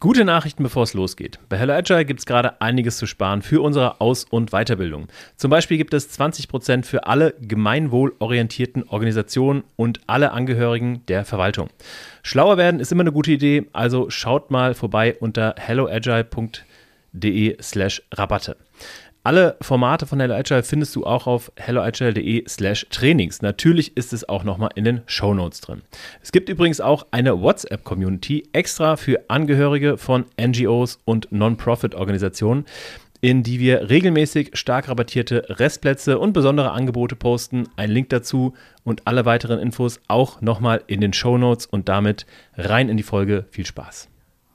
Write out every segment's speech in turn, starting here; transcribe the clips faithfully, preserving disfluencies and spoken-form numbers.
Gute Nachrichten, bevor es losgeht. Bei Hello Agile gibt es gerade einiges zu sparen für unsere Aus- und Weiterbildung. Zum Beispiel gibt es zwanzig Prozent für alle gemeinwohlorientierten Organisationen und alle Angehörigen der Verwaltung. Schlauer werden ist immer eine gute Idee, also schaut mal vorbei unter helloagile punkt de slash Rabatte. Alle Formate von Hello Agile findest du auch auf helloagile.de slash Trainings. Natürlich ist es auch nochmal in den Shownotes drin. Es gibt übrigens auch eine WhatsApp-Community extra für Angehörige von N G Os und Non-Profit-Organisationen, in die wir regelmäßig stark rabattierte Restplätze und besondere Angebote posten. Ein Link dazu und alle weiteren Infos auch nochmal in den Shownotes und damit rein in die Folge. Viel Spaß!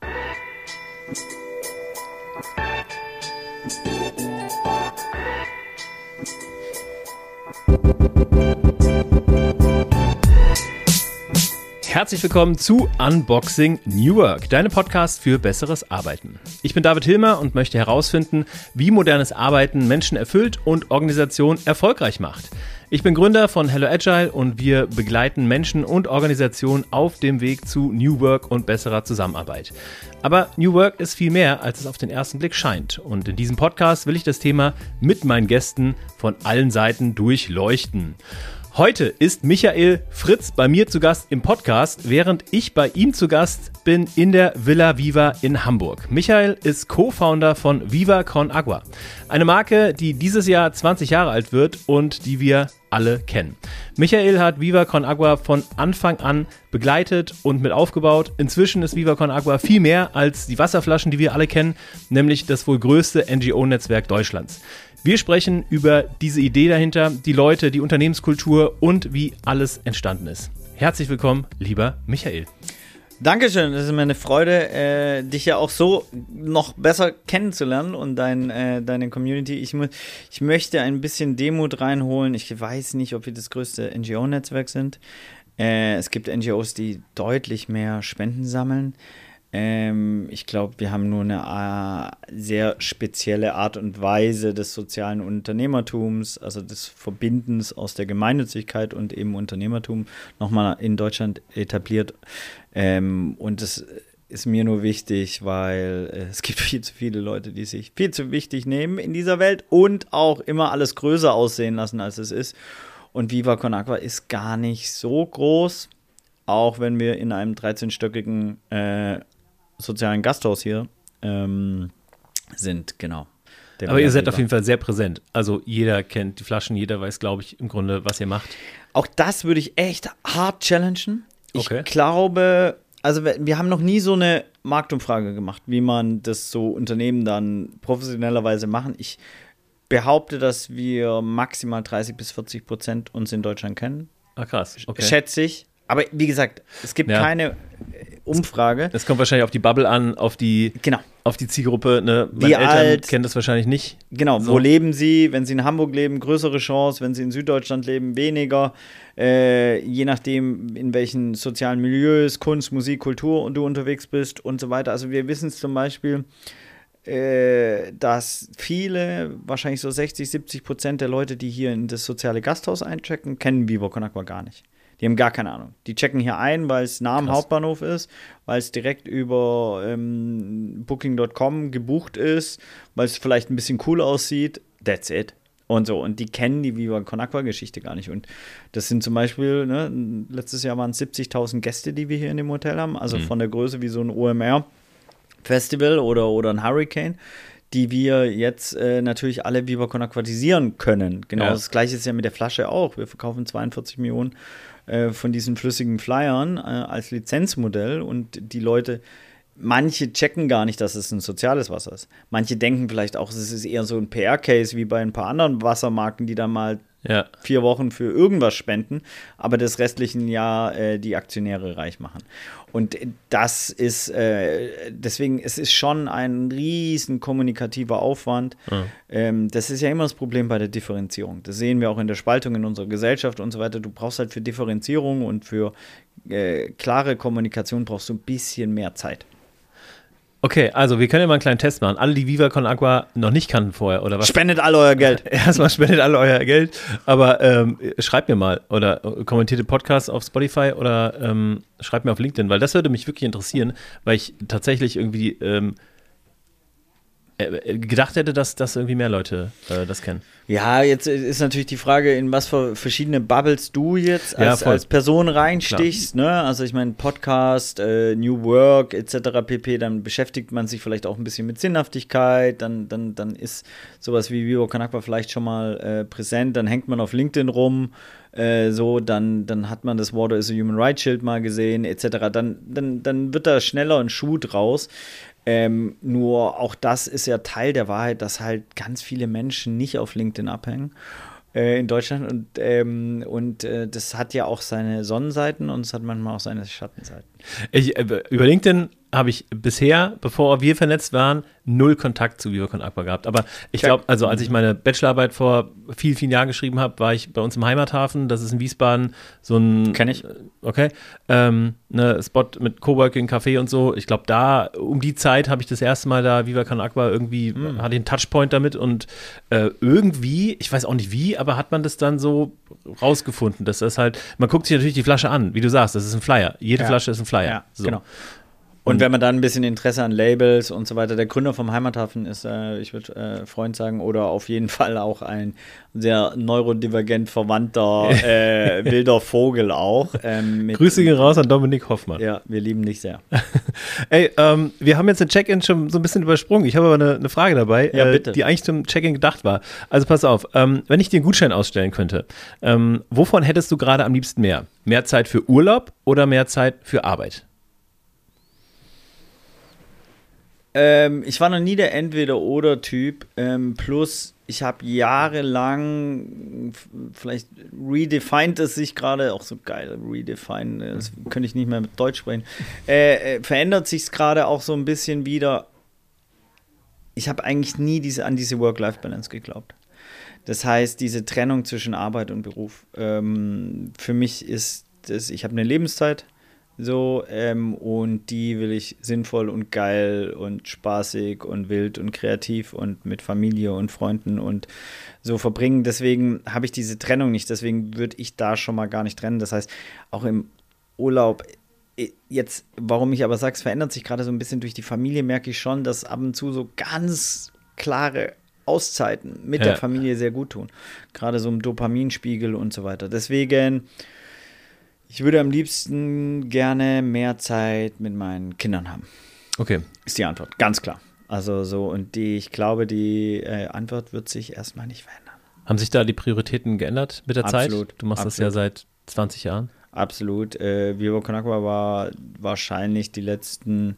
Herzlich willkommen zu Unboxing New Work, deinem Podcast für besseres Arbeiten. Ich bin David Hilmer und möchte herausfinden, wie modernes Arbeiten Menschen erfüllt und Organisationen erfolgreich macht. Ich bin Gründer von Hello Agile und wir begleiten Menschen und Organisationen auf dem Weg zu New Work und besserer Zusammenarbeit. Aber New Work ist viel mehr, als es auf den ersten Blick scheint. Und in diesem Podcast will ich das Thema mit meinen Gästen von allen Seiten durchleuchten. Heute ist Michael Fritz bei mir zu Gast im Podcast, während ich bei ihm zu Gast bin in der Villa Viva in Hamburg. Michael ist Co-Founder von Viva Con Agua, eine Marke, die dieses Jahr zwanzig Jahre alt wird und die wir alle kennen. Michael hat Viva Con Agua von Anfang an begleitet und mit aufgebaut. Inzwischen ist Viva Con Agua viel mehr als die Wasserflaschen, die wir alle kennen, nämlich das wohl größte N G O-Netzwerk Deutschlands. Wir sprechen über diese Idee dahinter, die Leute, die Unternehmenskultur und wie alles entstanden ist. Herzlich willkommen, lieber Michael. Dankeschön, das ist mir eine Freude, äh, dich ja auch so noch besser kennenzulernen und dein, äh, deine Community. Ich, mu- ich möchte ein bisschen Demut reinholen. Ich weiß nicht, ob wir das größte N G O-Netzwerk sind. Äh, es gibt N G Os, die deutlich mehr Spenden sammeln. Ähm, ich glaube, wir haben nur eine äh, sehr spezielle Art und Weise des sozialen Unternehmertums, also des Verbindens aus der Gemeinnützigkeit und eben Unternehmertum nochmal in Deutschland etabliert. Ähm, und das ist mir nur wichtig, weil äh, es gibt viel zu viele Leute, die sich viel zu wichtig nehmen in dieser Welt und auch immer alles größer aussehen lassen, als es ist. Und Viva Con Agua ist gar nicht so groß, auch wenn wir in einem dreizehnstöckigen äh, sozialen Gasthaus hier ähm, sind, genau. Der Aber ihr seid auf jeden Fall sehr präsent. Also jeder kennt die Flaschen, jeder weiß, glaube ich, im Grunde, was ihr macht. Auch das würde ich echt hart challengen. Ich okay. glaube, also wir haben noch nie so eine Marktumfrage gemacht, wie man das so Unternehmen dann professionellerweise machen. Ich behaupte, dass wir maximal dreißig bis vierzig Prozent uns in Deutschland kennen. Ah, krass. Okay. Schätze ich. Aber wie gesagt, es gibt ja. keine Umfrage. Es kommt wahrscheinlich auf die Bubble an, auf die, genau. auf die Zielgruppe. Ne? Wie Meine Eltern alt, kennen das wahrscheinlich nicht. Genau, so. Wo leben sie? Wenn sie in Hamburg leben, größere Chance. Wenn sie in Süddeutschland leben, weniger. Äh, je nachdem, in welchen sozialen Milieus, Kunst, Musik, Kultur und du unterwegs bist und so weiter. Also wir wissen es zum Beispiel, äh, dass viele, wahrscheinlich so sechzig, siebzig Prozent der Leute, die hier in das soziale Gasthaus einchecken, kennen Viva Con Agua gar nicht. Die haben gar keine Ahnung. Die checken hier ein, weil es nah am Krass. Hauptbahnhof ist, weil es direkt über ähm, Booking Punkt com gebucht ist, weil es vielleicht ein bisschen cool aussieht. That's it. Und so. Und die kennen die Viva Con Agua-Geschichte gar nicht. Und das sind zum Beispiel, ne, letztes Jahr waren es siebzigtausend Gäste, die wir hier in dem Hotel haben. Also mhm. von der Größe wie so ein O M R-Festival oder, oder ein Hurricane, die wir jetzt äh, natürlich alle Viva Con Aquatisieren können. Genau ja. Das Gleiche ist ja mit der Flasche auch. Wir verkaufen zweiundvierzig Millionen äh, von diesen flüssigen Flyern äh, als Lizenzmodell und die Leute, manche checken gar nicht, dass es ein soziales Wasser ist. Manche denken vielleicht auch, es ist eher so ein P R-Case wie bei ein paar anderen Wassermarken, die dann mal ja. vier Wochen für irgendwas spenden, aber das restlichen Jahr äh, die Aktionäre reich machen. Und das ist, äh, deswegen, es ist schon ein riesen kommunikativer Aufwand. Ja. Ähm, das ist ja immer das Problem bei der Differenzierung. Das sehen wir auch in der Spaltung in unserer Gesellschaft und so weiter. Du brauchst halt für Differenzierung und für äh, klare Kommunikation brauchst du ein bisschen mehr Zeit. Okay, also wir können ja mal einen kleinen Test machen. Alle, die Viva Con Agua noch nicht kannten vorher, oder was? Spendet alle euer Geld. Erstmal spendet alle euer Geld, aber ähm, schreibt mir mal oder kommentiert den Podcast auf Spotify oder ähm, schreibt mir auf LinkedIn, weil das würde mich wirklich interessieren, weil ich tatsächlich irgendwie ähm, gedacht hätte, dass, dass irgendwie mehr Leute äh, das kennen. Ja, jetzt ist natürlich die Frage, in was für verschiedene Bubbles du jetzt als, ja, als Person reinstichst. Ne? Also ich meine, Podcast, äh, New Work et cetera pp., dann beschäftigt man sich vielleicht auch ein bisschen mit Sinnhaftigkeit, dann, dann, dann ist sowas wie Viva Con Agua vielleicht schon mal äh, präsent, dann hängt man auf LinkedIn rum, äh, so, dann, dann hat man das Water is a Human Rights Schild mal gesehen et cetera. Dann, dann, dann wird da schneller ein Schuh draus. Ähm, nur auch das ist ja Teil der Wahrheit, dass halt ganz viele Menschen nicht auf LinkedIn abhängen äh, in Deutschland und, ähm, und äh, das hat ja auch seine Sonnenseiten und es hat manchmal auch seine Schattenseiten. Ich, äh, über LinkedIn habe ich bisher, bevor wir vernetzt waren, null Kontakt zu Viva Con Agua gehabt. Aber ich glaube, also als ich meine Bachelorarbeit vor vielen, vielen Jahren geschrieben habe, war ich bei uns im Heimathafen, das ist in Wiesbaden, so ein Kenn ich. Okay, ähm, ne, Spot mit Coworking, Café und so. Ich glaube, da, um die Zeit habe ich das erste Mal da Viva Con Agua irgendwie, mm. hatte ich einen Touchpoint damit und äh, irgendwie, ich weiß auch nicht wie, aber hat man das dann so rausgefunden, dass das halt, man guckt sich natürlich die Flasche an, wie du sagst, das ist ein Flyer. Jede ja. Flasche ist ein Flyer. Ja, so. Genau. Und, und wenn man dann ein bisschen Interesse an Labels und so weiter, der Gründer vom Heimathafen ist, äh, ich würde äh, Freund sagen, oder auf jeden Fall auch ein sehr neurodivergent verwandter äh, wilder Vogel auch. Ähm, mit, Grüße gehen raus an Dominik Hoffmann. Ja, wir lieben dich sehr. Ey, ähm, wir haben jetzt den Check-in schon so ein bisschen übersprungen. Ich habe aber eine, eine Frage dabei, ja, äh, die eigentlich zum Check-in gedacht war. Also pass auf, ähm, wenn ich dir einen Gutschein ausstellen könnte, ähm, wovon hättest du gerade am liebsten mehr? Mehr Zeit für Urlaub oder mehr Zeit für Arbeit? Ähm, ich war noch nie der Entweder-Oder-Typ. Ähm, plus, ich habe jahrelang, vielleicht redefined es sich gerade, auch so geil, redefine, das könnte ich nicht mehr mit Deutsch sprechen, äh, äh, verändert sich es gerade auch so ein bisschen wieder. Ich habe eigentlich nie diese, an diese Work-Life-Balance geglaubt. Das heißt, diese Trennung zwischen Arbeit und Beruf. Ähm, für mich ist das, ich habe eine Lebenszeit. So, ähm, und die will ich sinnvoll und geil und spaßig und wild und kreativ und mit Familie und Freunden und so verbringen. Deswegen habe ich diese Trennung nicht. Deswegen würde ich da schon mal gar nicht trennen. Das heißt, auch im Urlaub, jetzt, warum ich aber sage, es verändert sich gerade so ein bisschen durch die Familie, merke ich schon, dass ab und zu so ganz klare Auszeiten mit ja. der Familie sehr gut tun. Gerade so im Dopaminspiegel und so weiter. Deswegen, ich würde am liebsten gerne mehr Zeit mit meinen Kindern haben. Okay. Ist die Antwort, ganz klar. Also so, und die, ich glaube, die äh, Antwort wird sich erstmal nicht verändern. Haben sich da die Prioritäten geändert mit der Absolut. Zeit? Du machst Absolut. das ja seit zwanzig Jahren. Absolut. Äh, Viva Con Agua war wahrscheinlich die letzten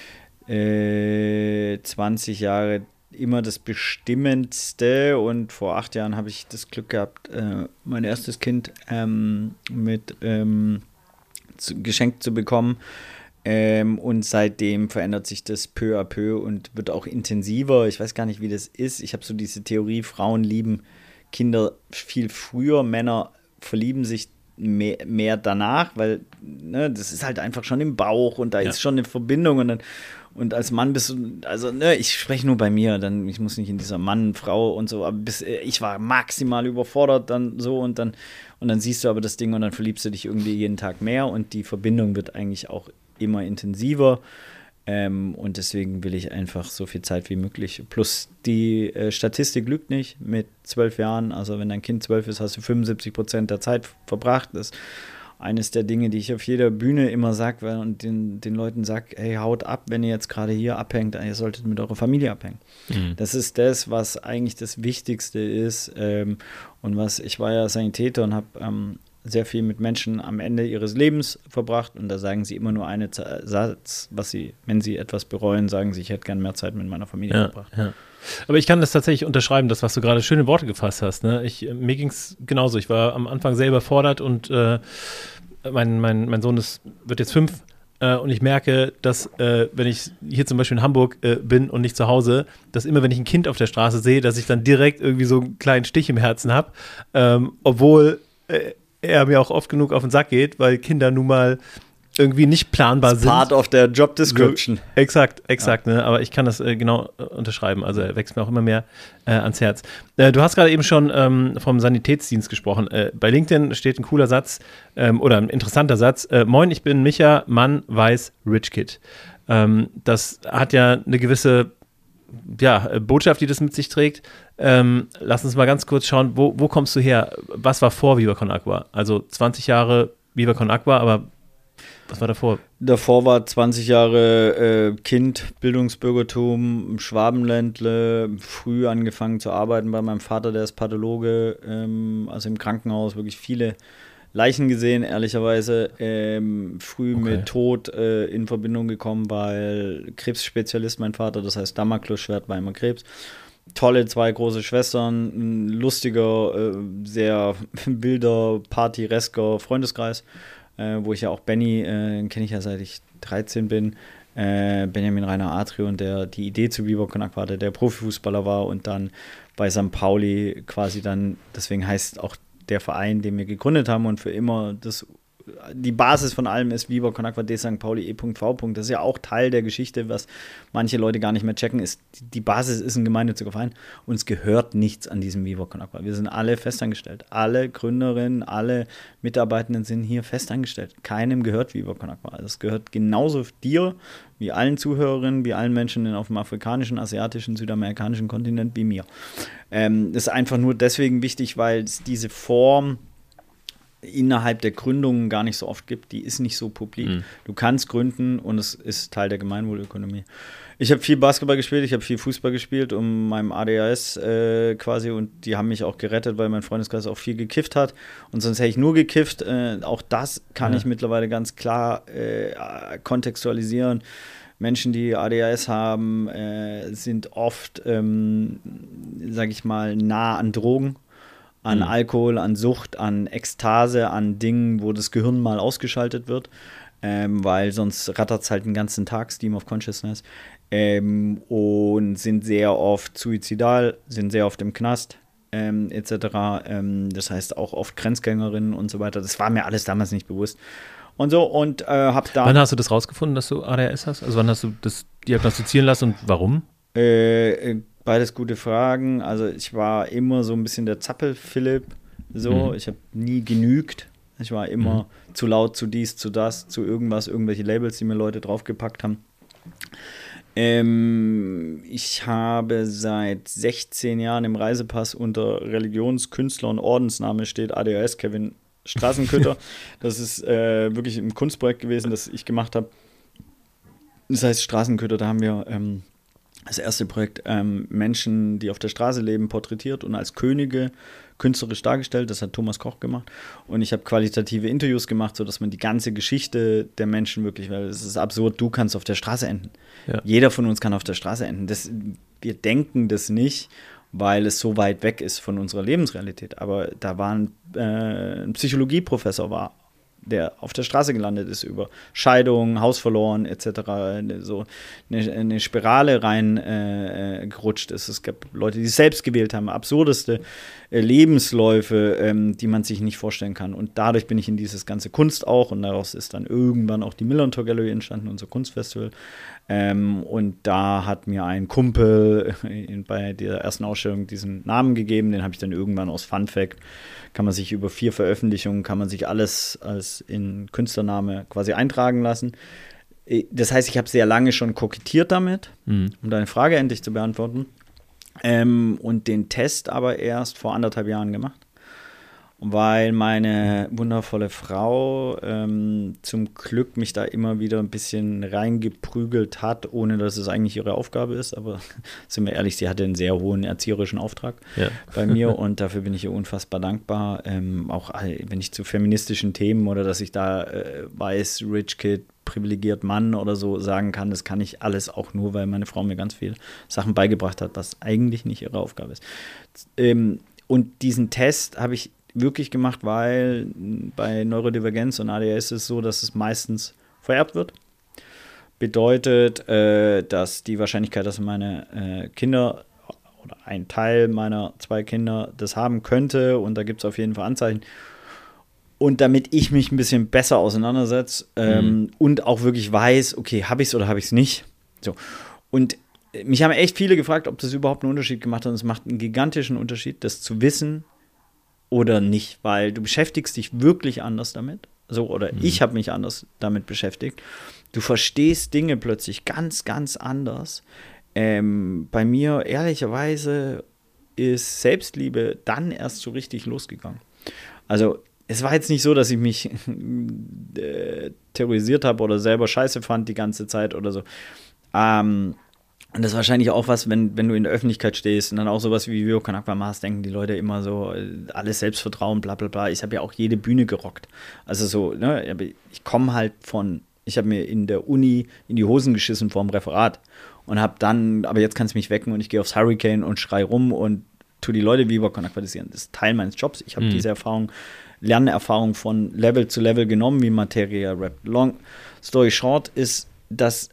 äh, zwanzig Jahre immer das Bestimmendste, und vor acht Jahren habe ich das Glück gehabt, äh, mein erstes Kind ähm, mit ähm, zu, geschenkt zu bekommen, ähm, und seitdem verändert sich das peu à peu und wird auch intensiver. Ich weiß gar nicht, wie das ist. Ich habe so diese Theorie, Frauen lieben Kinder viel früher, Männer verlieben sich mehr, mehr danach, weil ne, das ist halt einfach schon im Bauch und da ja. ist schon eine Verbindung, und dann Und als Mann bist du, also ne, ich spreche nur bei mir, dann ich muss nicht in dieser Mann, Frau und so, aber bis, ich war maximal überfordert dann so, und dann und dann siehst du aber das Ding und dann verliebst du dich irgendwie jeden Tag mehr, und die Verbindung wird eigentlich auch immer intensiver, ähm, und deswegen will ich einfach so viel Zeit wie möglich. Plus die äh, Statistik lügt nicht mit zwölf Jahren, also wenn dein Kind zwölf ist, hast du fünfundsiebzig Prozent der Zeit verbracht. Das eines der Dinge, die ich auf jeder Bühne immer sage und den, den Leuten sage, hey, haut ab, wenn ihr jetzt gerade hier abhängt, ihr solltet mit eurer Familie abhängen. Mhm. Das ist das, was eigentlich das Wichtigste ist, ähm, und was, ich war ja Sanitäter und habe ähm, sehr viel mit Menschen am Ende ihres Lebens verbracht, und da sagen sie immer nur einen Satz, was sie, wenn sie etwas bereuen, sagen sie, ich hätte gern mehr Zeit mit meiner Familie ja, verbracht. Ja. Aber ich kann das tatsächlich unterschreiben, das, was du gerade schöne Worte gefasst hast. Ne? Ich, mir ging es genauso. Ich war am Anfang sehr überfordert, und äh, mein, mein, mein Sohn ist, wird jetzt fünf, äh, und ich merke, dass, äh, wenn ich hier zum Beispiel in Hamburg äh, bin und nicht zu Hause, dass immer, wenn ich ein Kind auf der Straße sehe, dass ich dann direkt irgendwie so einen kleinen Stich im Herzen habe, ähm, obwohl äh, er mir auch oft genug auf den Sack geht, weil Kinder nun mal irgendwie nicht planbar sind. Part of der Job Description. So, exakt, exakt. Ja. Ne? Aber ich kann das äh, genau äh, unterschreiben. Also er wächst mir auch immer mehr äh, ans Herz. Äh, du hast gerade eben schon ähm, vom Sanitätsdienst gesprochen. Äh, bei LinkedIn steht ein cooler Satz ähm, oder ein interessanter Satz. Äh, Moin, ich bin Micha, Mann, Weiß, Rich Kid. Ähm, das hat ja eine gewisse ja, Botschaft, die das mit sich trägt. Ähm, lass uns mal ganz kurz schauen, wo, wo kommst du her? Was war vor Viva Con Agua? Also zwanzig Jahre Viva Con Agua, aber was war davor? Davor war zwanzig Jahre äh, Kind, Bildungsbürgertum, Schwabenländle, früh angefangen zu arbeiten bei meinem Vater, der ist Pathologe, ähm, also im Krankenhaus, wirklich viele Leichen gesehen, ehrlicherweise, ähm, früh okay. mit Tod äh, in Verbindung gekommen, weil Krebsspezialist mein Vater, das heißt Damoklesschwert war immer Krebs. Tolle zwei große Schwestern, ein lustiger, äh, sehr wilder, partyresker Freundeskreis, äh, wo ich ja auch Benny, äh, kenne ich ja seit ich dreizehn bin, äh, Benjamin Rainer Adrian, der die Idee zu Viva Con Agua hatte, der Profifußballer war und dann bei Sankt Pauli quasi dann, deswegen heißt auch der Verein, den wir gegründet haben und für immer das, die Basis von allem ist Viva Con Agua de Sankt Pauli E V. Das ist ja auch Teil der Geschichte, was manche Leute gar nicht mehr checken, ist, die Basis ist ein gemeinnütziger Verein und es gehört nichts an diesem Viva Con Agua. Wir sind alle festangestellt. Alle Gründerinnen, alle Mitarbeitenden sind hier festangestellt. Keinem gehört Viva Con Agua. Also es gehört genauso dir, wie allen Zuhörerinnen, wie allen Menschen auf dem afrikanischen, asiatischen, südamerikanischen Kontinent wie mir. Ähm, das ist einfach nur deswegen wichtig, weil es diese Form innerhalb der Gründungen gar nicht so oft gibt. Die ist nicht so publik. Mhm. Du kannst gründen und es ist Teil der Gemeinwohlökonomie. Ich habe viel Basketball gespielt, ich habe viel Fußball gespielt, um meinem A D H S äh, quasi, und die haben mich auch gerettet, weil mein Freundeskreis auch viel gekifft hat und sonst hätte ich nur gekifft. Äh, auch das kann ja. ich mittlerweile ganz klar äh, kontextualisieren. Menschen, die A D H S haben, äh, sind oft, ähm, sage ich mal, nah an Drogen, an mhm. Alkohol, an Sucht, an Ekstase, an Dingen, wo das Gehirn mal ausgeschaltet wird, ähm, weil sonst rattert es halt den ganzen Tag, Stream of Consciousness, ähm, und sind sehr oft suizidal, sind sehr oft im Knast, ähm, et cetera. Ähm, das heißt auch oft Grenzgängerinnen und so weiter. Das war mir alles damals nicht bewusst. Und so, und äh, hab da. Wann hast du das rausgefunden, dass du A D H S hast? Also wann hast du das diagnostizieren lassen und warum? Äh, beides gute Fragen. Also ich war immer so ein bisschen der Zappel-Philipp. So, mhm. ich habe nie genügt. Ich war immer mhm. zu laut, zu dies, zu das, zu irgendwas, irgendwelche Labels, die mir Leute draufgepackt haben. Ähm, ich habe seit sechzehn Jahren im Reisepass unter Religionskünstler und Ordensname steht A D H S Kevin Straßenkütter. Das ist äh, wirklich ein Kunstprojekt gewesen, das ich gemacht habe. Das heißt Straßenkütter, da haben wir ähm, das erste Projekt ähm, Menschen, die auf der Straße leben, porträtiert und als Könige künstlerisch dargestellt. Das hat Thomas Koch gemacht. Und ich habe qualitative Interviews gemacht, sodass man die ganze Geschichte der Menschen wirklich, weil es ist absurd, du kannst auf der Straße enden. Ja. Jeder von uns kann auf der Straße enden. Das, wir denken das nicht, weil es so weit weg ist von unserer Lebensrealität. Aber da war ein, äh, ein Psychologieprofessor, war, der auf der Straße gelandet ist, über Scheidung, Haus verloren et cetera, so eine, eine Spirale rein äh, gerutscht ist. Es gab Leute, die selbst gewählt haben, absurdeste äh, Lebensläufe, ähm, die man sich nicht vorstellen kann. Und dadurch bin ich in dieses ganze Kunst auch, und daraus ist dann irgendwann auch die Millantor Gallery entstanden, unser Kunstfestival. Ähm, und da hat mir ein Kumpel in, bei der ersten Ausstellung diesen Namen gegeben, den habe ich dann irgendwann aus Fun Fact, kann man sich über vier Veröffentlichungen, kann man sich alles als in Künstlername quasi eintragen lassen. Das heißt, ich habe sehr lange schon kokettiert damit, mhm. um deine Frage endlich zu beantworten, ähm, und den Test aber erst vor anderthalb Jahren gemacht. Weil meine wundervolle Frau ähm, zum Glück mich da immer wieder ein bisschen reingeprügelt hat, ohne dass es eigentlich ihre Aufgabe ist. Aber sind wir ehrlich, sie hatte einen sehr hohen erzieherischen Auftrag ja. bei mir und dafür bin ich ihr unfassbar dankbar. Ähm, auch wenn ich zu feministischen Themen oder dass ich da äh, weiß, Rich Kid, privilegiert Mann oder so sagen kann, das kann ich alles auch nur, weil meine Frau mir ganz viele Sachen beigebracht hat, was eigentlich nicht ihre Aufgabe ist. Ähm, und diesen Test habe ich wirklich gemacht, weil bei Neurodivergenz und A D H S ist es so, dass es meistens vererbt wird. Bedeutet, äh, dass die Wahrscheinlichkeit, dass meine äh, Kinder oder ein Teil meiner zwei Kinder das haben könnte, und da gibt es auf jeden Fall Anzeichen, Und damit ich mich ein bisschen besser auseinandersetze ähm, Mhm. und auch wirklich weiß, okay, habe ich es oder habe ich es nicht. So. Und mich haben echt viele gefragt, ob das überhaupt einen Unterschied gemacht hat. Und es macht einen gigantischen Unterschied, das zu wissen oder nicht, weil du beschäftigst dich wirklich anders damit. So, oder Mhm. ich habe mich anders damit beschäftigt. Du verstehst Dinge plötzlich ganz, ganz anders. Ähm, bei mir, ehrlicherweise, ist Selbstliebe dann erst so richtig losgegangen. Also, es war jetzt nicht so, dass ich mich äh, terrorisiert habe oder selber scheiße fand die ganze Zeit oder so. Ähm, und das ist wahrscheinlich auch was, wenn, wenn du in der Öffentlichkeit stehst und dann auch sowas wie Vivo Con Aqua machst, denken die Leute immer so, äh, alles Selbstvertrauen, bla bla bla. Ich habe ja auch jede Bühne gerockt. Also so, ne, aber ich komme halt von, ich habe mir in der Uni in die Hosen geschissen vorm Referat und habe dann, aber jetzt kannst du mich wecken und ich gehe aufs Hurricane und schrei rum und tu die Leute Vivo Con Aquatisieren. Das ist Teil meines Jobs. Ich habe Mhm. diese Erfahrung, Lernerfahrung von Level zu Level genommen, wie Materia rappt. Long story short ist, das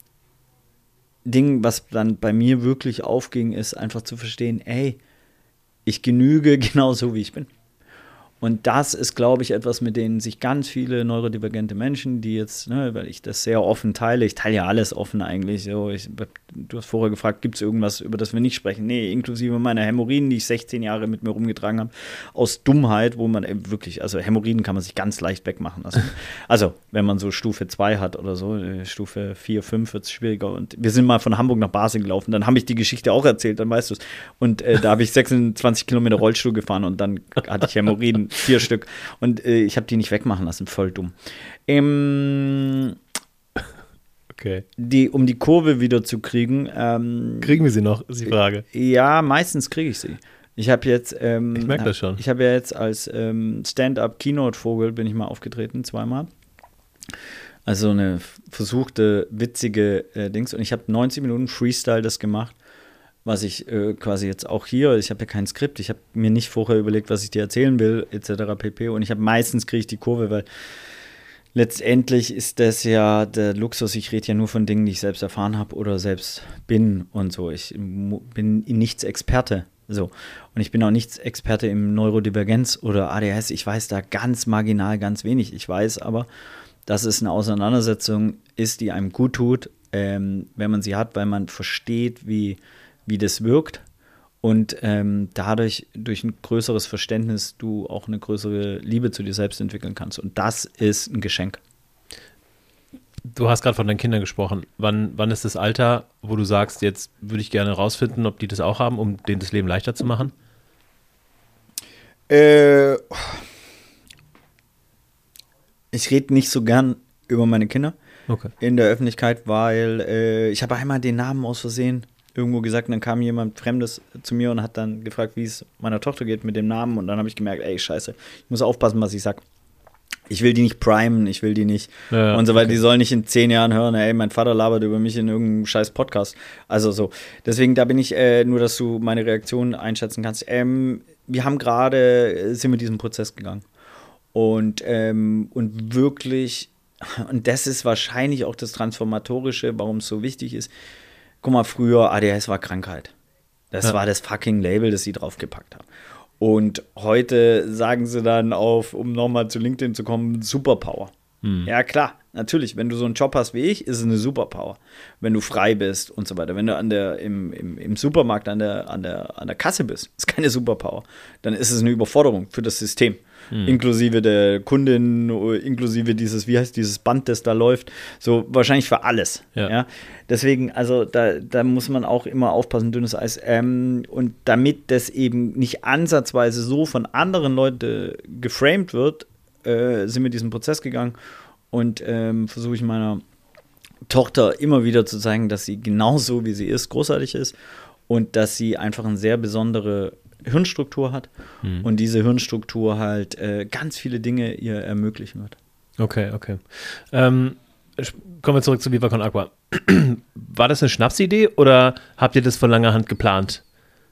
Ding, was dann bei mir wirklich aufging, ist einfach zu verstehen, ey, ich genüge genauso, wie ich bin. Und das ist, glaube ich, etwas, mit denen sich ganz viele neurodivergente Menschen, die jetzt, ne, weil ich das sehr offen teile, ich teile ja alles offen eigentlich, so, ich, du hast vorher gefragt, gibt es irgendwas, über das wir nicht sprechen? Nee, inklusive meiner Hämorrhoiden, die ich sechzehn Jahre mit mir rumgetragen habe, aus Dummheit, wo man ey, wirklich, also Hämorrhoiden kann man sich ganz leicht wegmachen lassen. Also, wenn man so Stufe zwei hat oder so, Stufe vier, fünf wird es schwieriger. Und wir sind mal von Hamburg nach Basel gelaufen, dann habe ich die Geschichte auch erzählt, dann weißt du es. Und äh, da habe ich sechsundzwanzig Kilometer Rollstuhl gefahren und dann hatte ich Hämorrhoiden, vier Stück. Und äh, ich habe die nicht wegmachen lassen, voll dumm. Ähm, Okay. die, um die Kurve wieder zu kriegen. Ähm, Kriegen wir sie noch, ist die Frage. Ja, meistens kriege ich sie. Ich habe jetzt. Ähm, Ich merke das schon. Ich habe ja jetzt als ähm, Stand-up-Keynote-Vogel bin ich mal aufgetreten, zweimal. Also eine versuchte, witzige äh, Dings. Und ich habe neunzig Minuten Freestyle das gemacht, was ich äh, quasi jetzt auch hier, ich habe ja kein Skript, ich habe mir nicht vorher überlegt, was ich dir erzählen will, et cetera pp. Und ich habe meistens kriege ich die Kurve, weil letztendlich ist das ja der Luxus, ich rede ja nur von Dingen, die ich selbst erfahren habe oder selbst bin und so. Ich mu- bin in nichts Experte. So. Und ich bin auch nichts Experte im Neurodivergenz oder A D H S. Ich weiß da ganz marginal ganz wenig. Ich weiß aber, dass es eine Auseinandersetzung ist, die einem gut tut, ähm, wenn man sie hat, weil man versteht, wie, wie das wirkt. Und ähm, dadurch, durch ein größeres Verständnis, du auch eine größere Liebe zu dir selbst entwickeln kannst. Und das ist ein Geschenk. Du hast gerade von deinen Kindern gesprochen. Wann, wann ist das Alter, wo du sagst, jetzt würde ich gerne rausfinden, ob die das auch haben, um denen das Leben leichter zu machen? Äh, ich rede nicht so gern über meine Kinder Okay. in der Öffentlichkeit, weil äh, ich habe einmal den Namen aus Versehen irgendwo gesagt und dann kam jemand Fremdes zu mir und hat dann gefragt, wie es meiner Tochter geht mit dem Namen und dann habe ich gemerkt, ey, scheiße, ich muss aufpassen, was ich sag. Ich will die nicht primen, ich will die nicht Ja, und so weiter. okay. Die sollen nicht in zehn Jahren hören, ey, mein Vater labert über mich in irgendeinem scheiß Podcast. Also so. Deswegen, da bin ich, äh, nur, dass du meine Reaktion einschätzen kannst. Ähm, wir haben gerade, äh, sind mit diesem Prozess gegangen. Und, ähm, und wirklich, und das ist wahrscheinlich auch das Transformatorische, warum es so wichtig ist. Guck mal, früher A D H S war Krankheit. Das Ja. war das fucking Label, das sie draufgepackt haben. Und heute sagen sie dann auf, um nochmal zu LinkedIn zu kommen, Superpower. Hm. Ja, klar, natürlich. Wenn du so einen Job hast wie ich, ist es eine Superpower. Wenn du frei bist und so weiter. Wenn du an der, im, im, im Supermarkt an der, an, der, an der Kasse bist, ist keine Superpower. Dann ist es eine Überforderung für das System. Hm. Inklusive der Kundin, inklusive dieses, wie heißt dieses Band, das da läuft. So wahrscheinlich für alles. Ja. Ja? Deswegen, also da, da muss man auch immer aufpassen, dünnes Eis. Ähm, und damit das eben nicht ansatzweise so von anderen Leuten geframed wird, äh, sind wir diesen Prozess gegangen und ähm, versuche ich meiner Tochter immer wieder zu zeigen, dass sie genauso wie sie ist, großartig ist und dass sie einfach eine sehr besondere Hirnstruktur hat Hm. und diese Hirnstruktur halt äh, ganz viele Dinge ihr ermöglichen wird. Okay, okay. Ähm, sch- kommen wir zurück zu Viva Con Aqua. War das eine Schnapsidee oder habt ihr das von langer Hand geplant?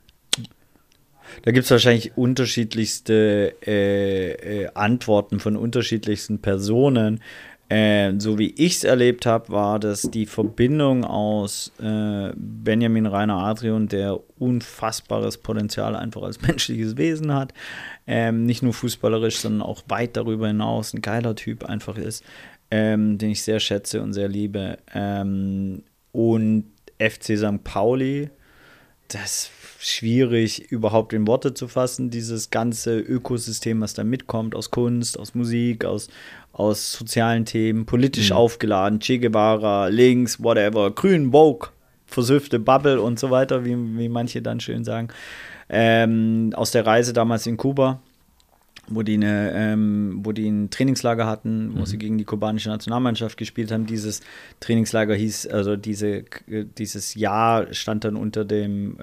Da gibt es wahrscheinlich unterschiedlichste äh, äh, Antworten von unterschiedlichsten Personen. Äh, so wie ich es erlebt habe, war das die Verbindung aus äh, Benjamin Rainer Adrian, der unfassbares Potenzial einfach als menschliches Wesen hat, ähm, nicht nur fußballerisch, sondern auch weit darüber hinaus ein geiler Typ einfach ist, ähm, den ich sehr schätze und sehr liebe. Ähm, und F C Sankt Pauli, das ist schwierig überhaupt in Worte zu fassen, dieses ganze Ökosystem, was da mitkommt, aus Kunst, aus Musik, aus, aus sozialen Themen, politisch mhm. aufgeladen, Che Guevara, links, whatever, grün, woke, versüffte Bubble und so weiter, wie, wie manche dann schön sagen. Ähm, aus der Reise damals in Kuba, wo die, eine, ähm, wo die ein Trainingslager hatten, wo mhm. sie gegen die kubanische Nationalmannschaft gespielt haben. Dieses Trainingslager hieß, also diese, dieses Jahr stand dann unter dem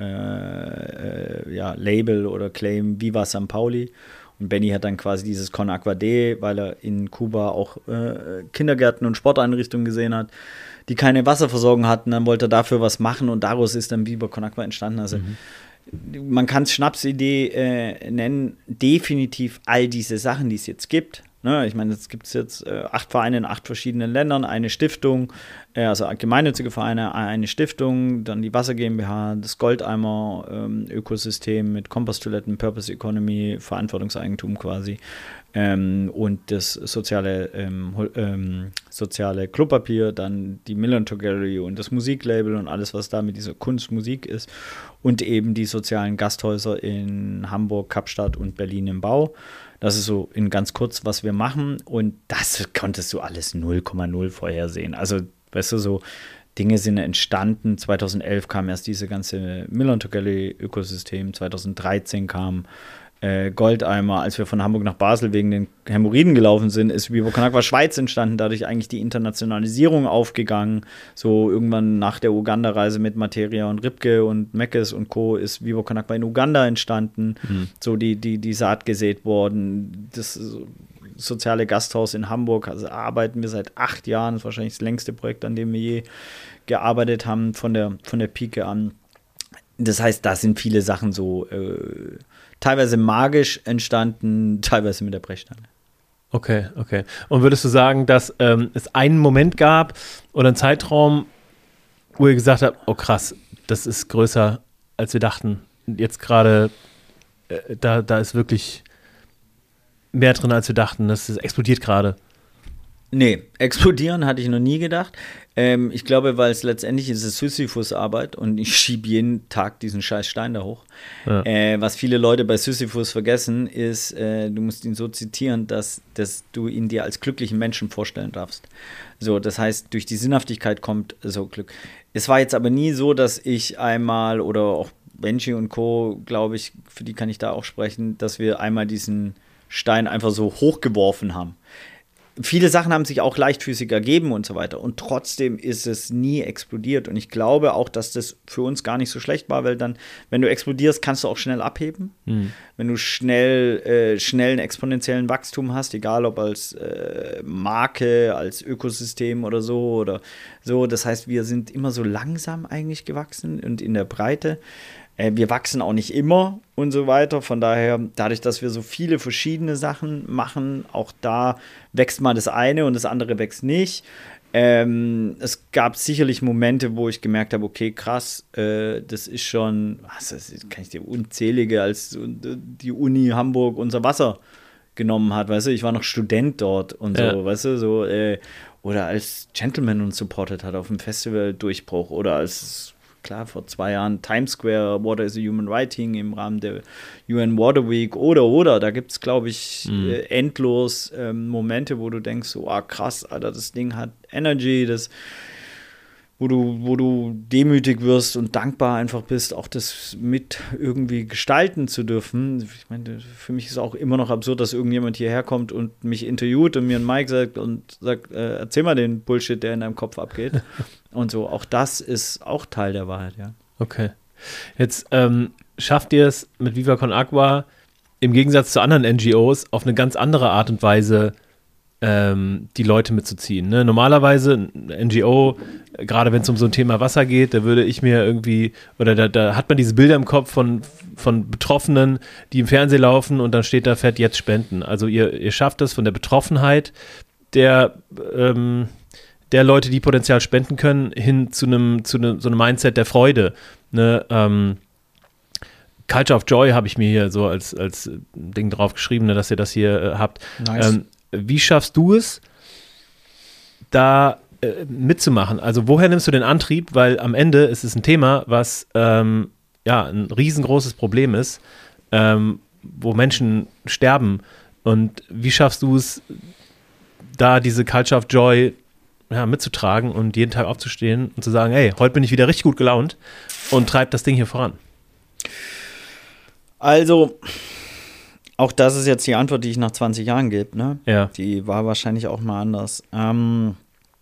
äh, äh, ja, Label oder Claim Viva San Pauli. Und Benny hat dann quasi dieses Con Agua D, weil er in Kuba auch äh, Kindergärten und Sporteinrichtungen gesehen hat, die keine Wasserversorgung hatten. Dann wollte er dafür was machen und daraus ist dann Viva Con Agua entstanden. Also mhm. man kann es Schnapsidee äh, nennen, definitiv all diese Sachen, die es jetzt gibt. Ne? Ich meine, es gibt jetzt äh, acht Vereine in acht verschiedenen Ländern, eine Stiftung, äh, also gemeinnützige Vereine, eine Stiftung, dann die Wasser GmbH, das Goldeimer-Ökosystem ähm, mit Komposttoiletten, Purpose Economy, Verantwortungseigentum quasi ähm, und das soziale, ähm, ähm, soziale Klopapier, dann die Millantor Gallery und das Musiklabel und alles, was da mit dieser Kunst, Musik ist. Und eben die sozialen Gasthäuser in Hamburg, Kapstadt und Berlin im Bau. Das ist so in ganz kurz, was wir machen. Und das konntest du alles null Komma null vorhersehen. Also, weißt du, so Dinge sind entstanden. zweitausendelf kam erst diese ganze Millantor Gallery Ökosystem. zweitausenddreizehn kam äh, Goldeimer. Als wir von Hamburg nach Basel wegen den Hämorrhoiden gelaufen sind, ist Viva Con Agua Schweiz entstanden. Dadurch eigentlich die Internationalisierung aufgegangen. So irgendwann nach der Uganda-Reise mit Materia und Ripke und Meckes und Co. ist Viva Con Agua in Uganda entstanden. Mhm. So die, die, die Saat gesät worden. Das soziale Gasthaus in Hamburg, also arbeiten wir seit acht Jahren. Das ist wahrscheinlich das längste Projekt, an dem wir je gearbeitet haben, von der, von der Pike an. Das heißt, da sind viele Sachen so äh, teilweise magisch entstanden, teilweise mit der Brechstange. Okay, okay. Und würdest du sagen, dass ähm, es einen Moment gab oder einen Zeitraum, wo ihr gesagt habt, oh krass, das ist größer, als wir dachten. Jetzt gerade, äh, da, da ist wirklich mehr drin, als wir dachten. Das ist, explodiert gerade. Nee, explodieren hatte ich noch nie gedacht. Ähm, ich glaube, weil es letztendlich ist es Sisyphus-Arbeit und ich schiebe jeden Tag diesen scheiß Stein da hoch. Ja. Äh, was viele Leute bei Sisyphus vergessen, ist, äh, du musst ihn so zitieren, dass, dass du ihn dir als glücklichen Menschen vorstellen darfst. So, das heißt, durch die Sinnhaftigkeit kommt so Glück. Es war jetzt aber nie so, dass ich einmal oder auch Benji und Co., glaube ich, für die kann ich da auch sprechen, dass wir einmal diesen Stein einfach so hochgeworfen haben. Viele Sachen haben sich auch leichtfüßig ergeben und so weiter. Und trotzdem ist es nie explodiert. Und ich glaube auch, dass das für uns gar nicht so schlecht war, weil dann, wenn du explodierst, kannst du auch schnell abheben. Mhm. Wenn du schnell, äh, schnell einen exponentiellen Wachstum hast, egal ob als äh, Marke, als Ökosystem oder so oder so. Das heißt, wir sind immer so langsam eigentlich gewachsen und in der Breite. Wir wachsen auch nicht immer und so weiter. Von daher, dadurch, dass wir so viele verschiedene Sachen machen, auch da wächst mal das eine und das andere wächst nicht. Ähm, es gab sicherlich Momente, wo ich gemerkt habe, okay, krass, äh, das ist schon, was das kann ich dir unzählige, als die Uni Hamburg unser Wasser genommen hat, weißt du, ich war noch Student dort und so, ja. weißt du, so, äh, oder als Gentleman uns supportet hat auf dem Festival-Durchbruch oder als klar, vor zwei Jahren Times Square, Water is a Human Right im Rahmen der U N Water Week oder, oder, da gibt es, glaube ich, mhm. äh, endlos ähm, Momente, wo du denkst, so, ah, krass, Alter, das Ding hat Energy, das, wo du, wo du demütig wirst und dankbar einfach bist, auch das mit irgendwie gestalten zu dürfen. Ich meine, für mich ist es auch immer noch absurd, dass irgendjemand hierher kommt und mich interviewt und mir ein Mic sagt und sagt, äh, erzähl mal den Bullshit, der in deinem Kopf abgeht. Und so, auch das ist auch Teil der Wahrheit, ja. Okay. Jetzt ähm, schafft ihr es mit Viva Con Agua im Gegensatz zu anderen N G Os auf eine ganz andere Art und Weise ähm, die Leute mitzuziehen. Ne? Normalerweise ein N G O, gerade wenn es um so ein Thema Wasser geht, da würde ich mir irgendwie, oder da, da hat man diese Bilder im Kopf von, von Betroffenen, die im Fernsehen laufen und dann steht da fett, jetzt spenden. Also ihr, ihr schafft es von der Betroffenheit der, ähm, der Leute, die Potenzial spenden können, hin zu einem, zu einem, so einem Mindset der Freude. Ne? Ähm, Culture of Joy habe ich mir hier so als, als Ding drauf geschrieben, ne, dass ihr das hier äh, habt. Nice. Ähm, wie schaffst du es, da äh, mitzumachen? Also woher nimmst du den Antrieb? Weil am Ende ist es ein Thema, was ähm, ja ein riesengroßes Problem ist, ähm, wo Menschen sterben. Und wie schaffst du es, da diese Culture of Joy ja, mitzutragen und jeden Tag aufzustehen und zu sagen, hey, heute bin ich wieder richtig gut gelaunt und treib das Ding hier voran? Also, auch das ist jetzt die Antwort, die ich nach zwanzig Jahren gebe, ne? Ja. Die war wahrscheinlich auch mal anders. Ähm,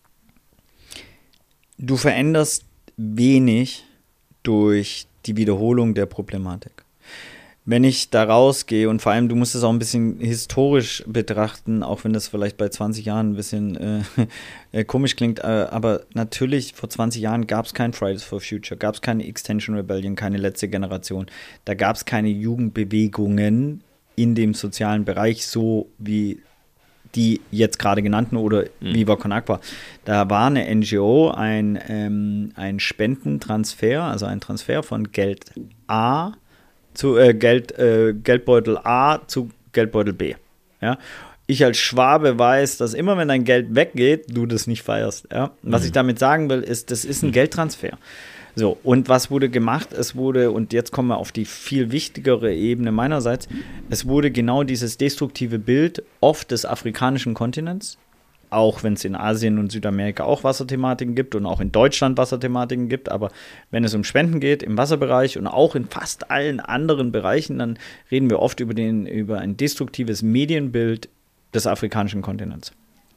du veränderst wenig durch die Wiederholung der Problematik. Wenn ich da rausgehe und vor allem, du musst es auch ein bisschen historisch betrachten, auch wenn das vielleicht bei zwanzig Jahren ein bisschen äh, komisch klingt, äh, aber natürlich vor zwanzig Jahren gab es kein Fridays for Future, gab es keine Extinction Rebellion, keine letzte Generation, da gab es keine Jugendbewegungen in dem sozialen Bereich, so wie die jetzt gerade genannten oder mhm. Viva Con Agua. Da war eine N G O, ein, ähm, ein Spendentransfer, also ein Transfer von Geld A zu äh, Geld, äh, Geldbeutel A zu Geldbeutel B. Ja? Ich als Schwabe weiß, dass immer, wenn dein Geld weggeht, du das nicht feierst. Ja? Was mhm. ich damit sagen will, ist, das ist ein mhm. Geldtransfer. So, und was wurde gemacht? Es wurde, und jetzt kommen wir auf die viel wichtigere Ebene meinerseits, es wurde genau dieses destruktive Bild oft des afrikanischen Kontinents, auch wenn es in Asien und Südamerika auch Wasserthematiken gibt und auch in Deutschland Wasserthematiken gibt, aber wenn es um Spenden geht im Wasserbereich und auch in fast allen anderen Bereichen, dann reden wir oft über, den, über ein destruktives Medienbild des afrikanischen Kontinents.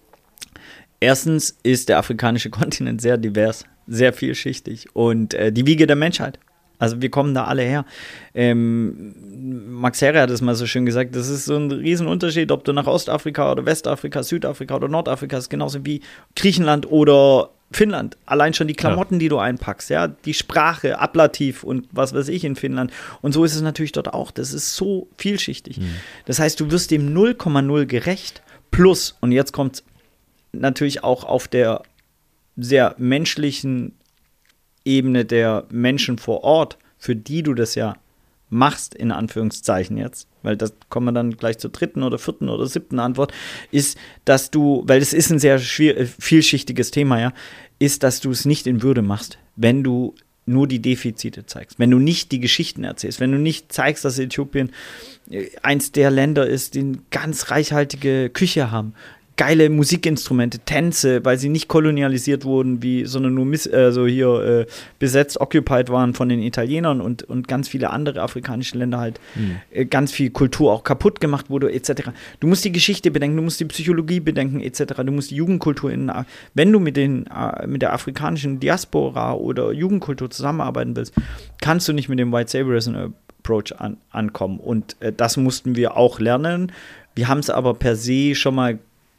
Erstens ist der afrikanische Kontinent sehr divers, sehr vielschichtig und äh, die Wiege der Menschheit. Also wir kommen da alle her. Ähm, Max Herre hat es mal so schön gesagt, das ist so ein Riesenunterschied, ob du nach Ostafrika oder Westafrika, Südafrika oder Nordafrika ist, genauso wie Griechenland oder Finnland. Allein schon die Klamotten, ja. die du einpackst, ja, die Sprache, Ablativ und was weiß ich in Finnland. Und so ist es natürlich dort auch. Das ist so vielschichtig. Mhm. Das heißt, du wirst dem null Komma null gerecht. Plus, und jetzt kommt natürlich auch auf der sehr menschlichen Ebene der Menschen vor Ort, für die du das ja machst, in Anführungszeichen jetzt, weil das kommen wir dann gleich zur dritten oder vierten oder siebten Antwort, ist, dass du, weil es ist ein sehr schwierig, vielschichtiges Thema, ja, ist, dass du es nicht in Würde machst, wenn du nur die Defizite zeigst, wenn du nicht die Geschichten erzählst, wenn du nicht zeigst, dass Äthiopien eins der Länder ist, die eine ganz reichhaltige Küche haben, geile Musikinstrumente, Tänze, weil sie nicht kolonialisiert wurden, wie, sondern nur miss, also hier äh, besetzt, occupied waren von den Italienern und, und ganz viele andere afrikanische Länder halt mhm. äh, ganz viel Kultur auch kaputt gemacht wurde, et cetera. Du musst die Geschichte bedenken, du musst die Psychologie bedenken, et cetera. Du musst die Jugendkultur in, wenn du mit den äh, mit der afrikanischen Diaspora oder Jugendkultur zusammenarbeiten willst, kannst du nicht mit dem White Sabrism Approach an, ankommen. Und äh, das mussten wir auch lernen. Wir haben es aber per se schon mal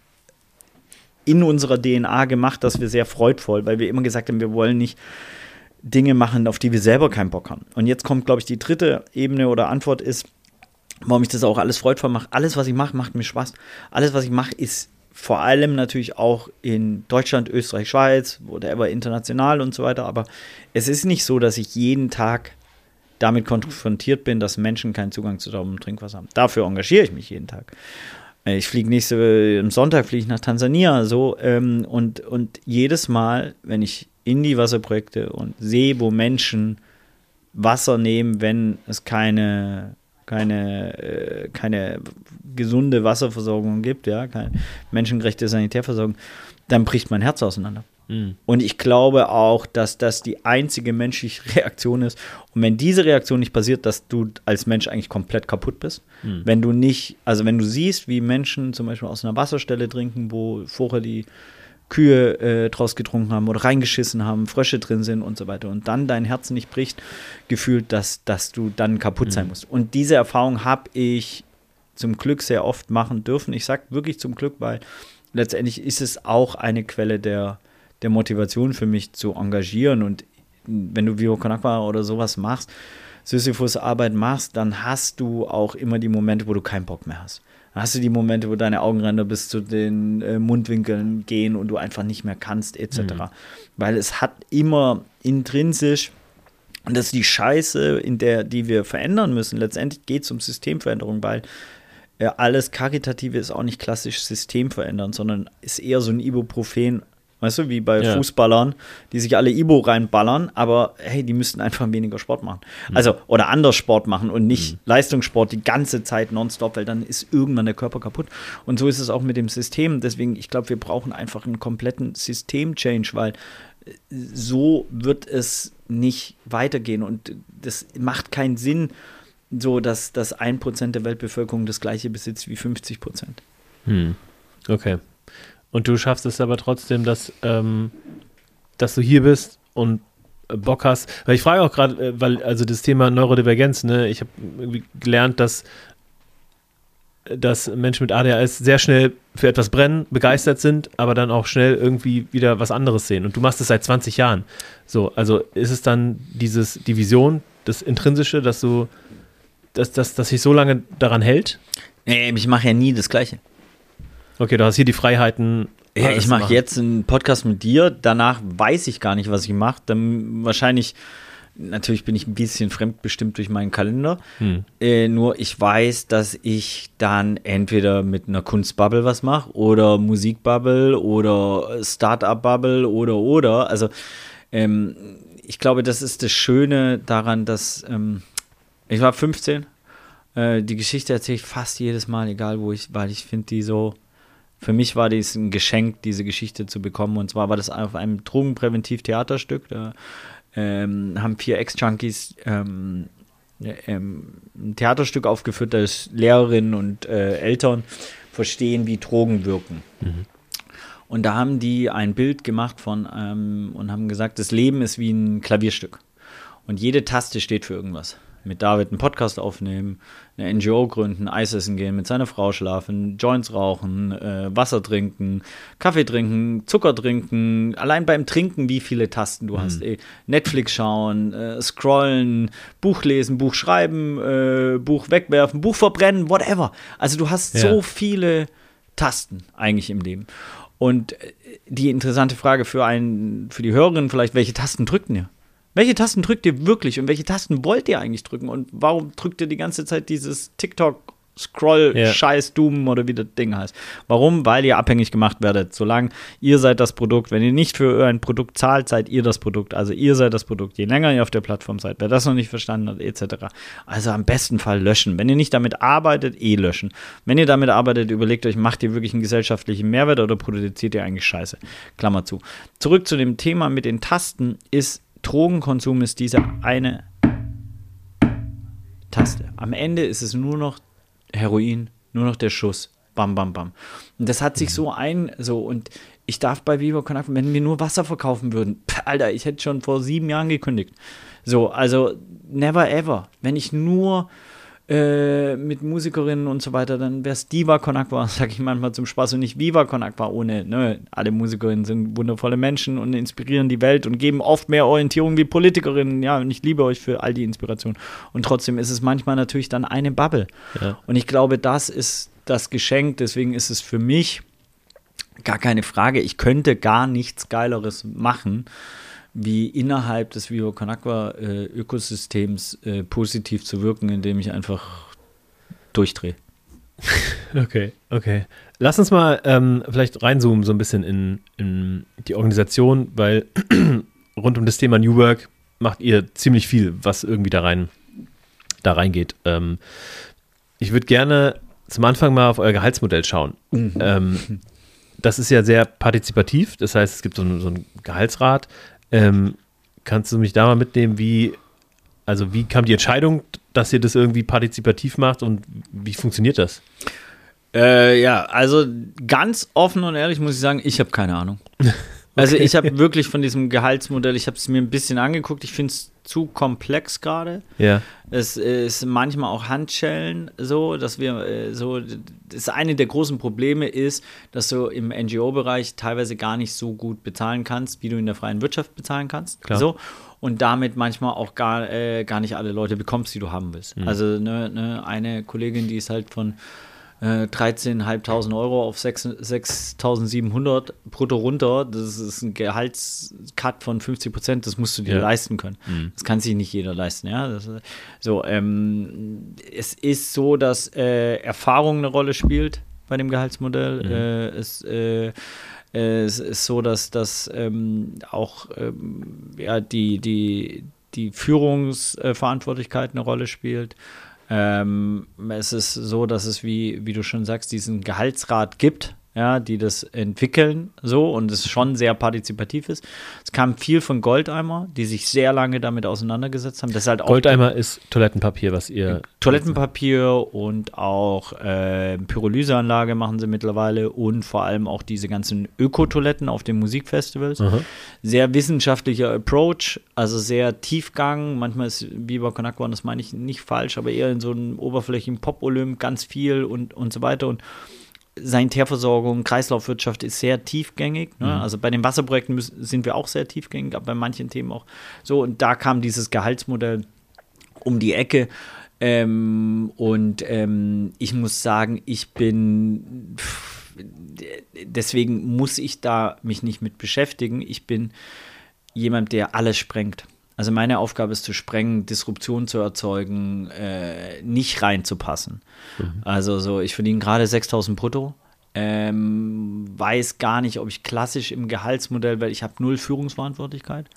in unserer D N A gemacht, dass wir sehr freudvoll, weil wir immer gesagt haben, wir wollen nicht Dinge machen, auf die wir selber keinen Bock haben. Und jetzt kommt, glaube ich, die dritte Ebene oder Antwort ist, warum ich das auch alles freudvoll mache. Alles, was ich mache, macht mir Spaß. Alles, was ich mache, ist vor allem natürlich auch in Deutschland, Österreich, Schweiz, whatever, international und so weiter. Aber es ist nicht so, dass ich jeden Tag damit konfrontiert bin, dass Menschen keinen Zugang zu sauberem Trinkwasser haben. Dafür engagiere ich mich jeden Tag. Ich fliege nächste, am Sonntag fliege ich nach Tansania, so, ähm, und, und jedes Mal, wenn ich in die Wasserprojekte und sehe, wo Menschen Wasser nehmen, wenn es keine, keine, äh, keine gesunde Wasserversorgung gibt, ja, keine menschengerechte Sanitärversorgung, dann bricht mein Herz auseinander. Mhm. Und ich glaube auch, dass das die einzige menschliche Reaktion ist. Und wenn diese Reaktion nicht passiert, dass du als Mensch eigentlich komplett kaputt bist, mhm. wenn du nicht, also wenn du siehst, wie Menschen zum Beispiel aus einer Wasserstelle trinken, wo vorher die Kühe äh, draus getrunken haben oder reingeschissen haben, Frösche drin sind und so weiter und dann dein Herz nicht bricht, gefühlt, dass, dass du dann kaputt mhm. sein musst. Und diese Erfahrung habe ich zum Glück sehr oft machen dürfen. Ich sage wirklich zum Glück, weil letztendlich ist es auch eine Quelle der der Motivation für mich zu engagieren. Und wenn du Viva Con Agua oder sowas machst, Sisyphus-Arbeit machst, dann hast du auch immer die Momente, wo du keinen Bock mehr hast. Dann hast du die Momente, wo deine Augenränder bis zu den äh, Mundwinkeln gehen und du einfach nicht mehr kannst, et cetera. Mhm. Weil es hat immer intrinsisch, und das ist die Scheiße, in der, die wir verändern müssen. Letztendlich geht es um Systemveränderung, weil äh, alles Karitative ist auch nicht klassisch System verändern, sondern ist eher so ein Ibuprofen. Weißt du, wie bei ja. Fußballern, die sich alle Ibo reinballern, aber hey, die müssten einfach weniger Sport machen. Mhm. Also, oder anders Sport machen und nicht mhm. Leistungssport die ganze Zeit nonstop, weil dann ist irgendwann der Körper kaputt. Und so ist es auch mit dem System. Deswegen, ich glaube, wir brauchen einfach einen kompletten System-Change, weil so wird es nicht weitergehen. Und das macht keinen Sinn, so dass, dass ein Prozent der Weltbevölkerung das gleiche besitzt wie fünfzig Prozent. Mhm. Okay. Und du schaffst es aber trotzdem, dass, ähm, dass du hier bist und äh, Bock hast. Weil ich frage auch gerade, äh, weil also das Thema Neurodivergenz, ne, ich habe irgendwie gelernt, dass, dass Menschen mit A D H S sehr schnell für etwas brennen, begeistert sind, aber dann auch schnell irgendwie wieder was anderes sehen. Und du machst es seit zwanzig Jahren. So, also ist es dann dieses, die Vision, das Intrinsische, dass du, dass, dass, dass sich so lange daran hält? Nee, ich mache ja nie das Gleiche. Okay, du hast hier die Freiheiten. Ja, ich mache jetzt einen Podcast mit dir, danach weiß ich gar nicht, was ich mache. Dann wahrscheinlich, natürlich bin ich ein bisschen fremdbestimmt durch meinen Kalender. Hm. Äh, nur ich weiß, dass ich dann entweder mit einer Kunstbubble was mache oder Musikbubble oder Startup-Bubble oder oder. Also ähm, ich glaube, das ist das Schöne daran, dass ähm, ich war fünfzehn. Äh, die Geschichte erzähle ich fast jedes Mal, egal wo ich, weil ich finde die so. Für mich war dies ein Geschenk, diese Geschichte zu bekommen. Und zwar war das auf einem Drogenpräventiv-Theaterstück. Da ähm, haben vier Ex-Junkies ähm, ähm, ein Theaterstück aufgeführt, das Lehrerinnen und äh, Eltern verstehen, wie Drogen wirken. Mhm. Und da haben die ein Bild gemacht von ähm, und haben gesagt, das Leben ist wie ein Klavierstück. Und jede Taste steht für irgendwas. Mit David einen Podcast aufnehmen, eine N G O gründen, Eis essen gehen, mit seiner Frau schlafen, Joints rauchen, äh, Wasser trinken, Kaffee trinken, Zucker trinken, allein beim Trinken, wie viele Tasten du mhm. hast. Ey. Netflix schauen, äh, scrollen, Buch lesen, Buch schreiben, äh, Buch wegwerfen, Buch verbrennen, whatever. Also du hast ja. so viele Tasten eigentlich im Leben. Und die interessante Frage für einen, für die Hörerin vielleicht, welche Tasten drückt ihr? Welche Tasten drückt ihr wirklich und welche Tasten wollt ihr eigentlich drücken? Und warum drückt ihr die ganze Zeit dieses TikTok-Scroll-Scheiß-Doom oder wie das Ding heißt? Warum? Weil ihr abhängig gemacht werdet. Solange ihr seid das Produkt, wenn ihr nicht für ein Produkt zahlt, seid ihr das Produkt. Also ihr seid das Produkt. Je länger ihr auf der Plattform seid, wer das noch nicht verstanden hat, et cetera. Also am besten Fall löschen. Wenn ihr nicht damit arbeitet, eh löschen. Wenn ihr damit arbeitet, überlegt euch, macht ihr wirklich einen gesellschaftlichen Mehrwert oder produziert ihr eigentlich Scheiße? Klammer zu. Zurück zu dem Thema mit den Tasten ist, Drogenkonsum ist diese eine Taste. Am Ende ist es nur noch Heroin, nur noch der Schuss. Bam, bam, bam. Und das hat sich so ein, so, und ich darf bei Viva Con Aqua, wenn wir nur Wasser verkaufen würden, Alter, ich hätte schon vor sieben Jahren gekündigt. So, also never ever. Wenn ich nur äh, mit Musikerinnen und so weiter, dann wäre es Diva Con Aqua, sage ich manchmal zum Spaß, und nicht Viva Con Aqua ohne, ne, alle Musikerinnen sind wundervolle Menschen und inspirieren die Welt und geben oft mehr Orientierung wie Politikerinnen, ja, und ich liebe euch für all die Inspiration. Und trotzdem ist es manchmal natürlich dann eine Bubble. Ja. Und ich glaube, das ist das Geschenk, deswegen ist es für mich gar keine Frage, ich könnte gar nichts Geileres machen, wie innerhalb des Viva Con Aqua äh, Ökosystems äh, positiv zu wirken, indem ich einfach durchdrehe. Okay, okay. Lass uns mal ähm, vielleicht reinzoomen so ein bisschen in, in die Organisation, weil rund um das Thema New Work macht ihr ziemlich viel, was irgendwie da rein da reingeht. Ähm, ich würde gerne zum Anfang mal auf euer Gehaltsmodell schauen. Mhm. Ähm, das ist ja sehr partizipativ, das heißt, es gibt so einen, so einen Gehaltsrat. Ähm, kannst du mich da mal mitnehmen, wie, also wie kam die Entscheidung, dass ihr das irgendwie partizipativ macht und wie funktioniert das? Äh, ja, also ganz offen und ehrlich muss ich sagen, ich habe keine Ahnung. Okay. Also ich habe wirklich von diesem Gehaltsmodell, ich habe es mir ein bisschen angeguckt, ich finde es zu komplex gerade. Ja. Es ist manchmal auch Handschellen so, dass wir äh, so, das eine der großen Probleme ist, dass du im N G O-Bereich teilweise gar nicht so gut bezahlen kannst, wie du in der freien Wirtschaft bezahlen kannst. Klar. So. Und damit manchmal auch gar, äh, gar nicht alle Leute bekommst, die du haben willst. Mhm. Also ne, ne, eine Kollegin, die ist halt von äh, dreizehntausendfünfhundert Euro auf sechstausendsiebenhundert brutto runter. Das ist ein Gehaltscut von fünfzig Prozent, das musst du dir ja. leisten können. Mhm. Das kann sich nicht jeder leisten. Ja? Das, so, ähm, es ist so, dass äh, Erfahrung eine Rolle spielt bei dem Gehaltsmodell. Mhm. Äh, es, äh, es ist so, dass, dass ähm, auch ähm, ja, die, die, die Führungsverantwortlichkeit eine Rolle spielt. Ähm, es ist so, dass es, wie, wie du schon sagst, diesen Gehaltsrat gibt, ja, die das entwickeln, so, und es schon sehr partizipativ ist. Es kam viel von Goldeimer, die sich sehr lange damit auseinandergesetzt haben. Das ist halt auch Goldeimer ist Toilettenpapier, was ihr... Toilettenpapier und auch äh, Pyrolyseanlage machen sie mittlerweile und vor allem auch diese ganzen Ökotoiletten auf den Musikfestivals. Aha. Sehr wissenschaftlicher Approach, also sehr Tiefgang. Manchmal ist Viva Con Aqua, das meine ich nicht falsch, aber eher in so einem oberflächlichen Pop-Olymp ganz viel und, und so weiter. Und Sanitärversorgung, Kreislaufwirtschaft ist sehr tiefgängig. Ne? Mhm. Also bei den Wasserprojekten müssen, sind wir auch sehr tiefgängig, aber bei manchen Themen auch so. Und da kam dieses Gehaltsmodell um die Ecke. Ähm, und ähm, ich muss sagen, ich bin, pff, deswegen muss ich da mich nicht mit beschäftigen. Ich bin jemand, der alles sprengt. Also meine Aufgabe ist zu sprengen, Disruption zu erzeugen, äh, nicht reinzupassen. Mhm. Also so, ich verdiene gerade sechstausend brutto, ähm, weiß gar nicht, ob ich klassisch im Gehaltsmodell, weil ich habe null Führungsverantwortlichkeit.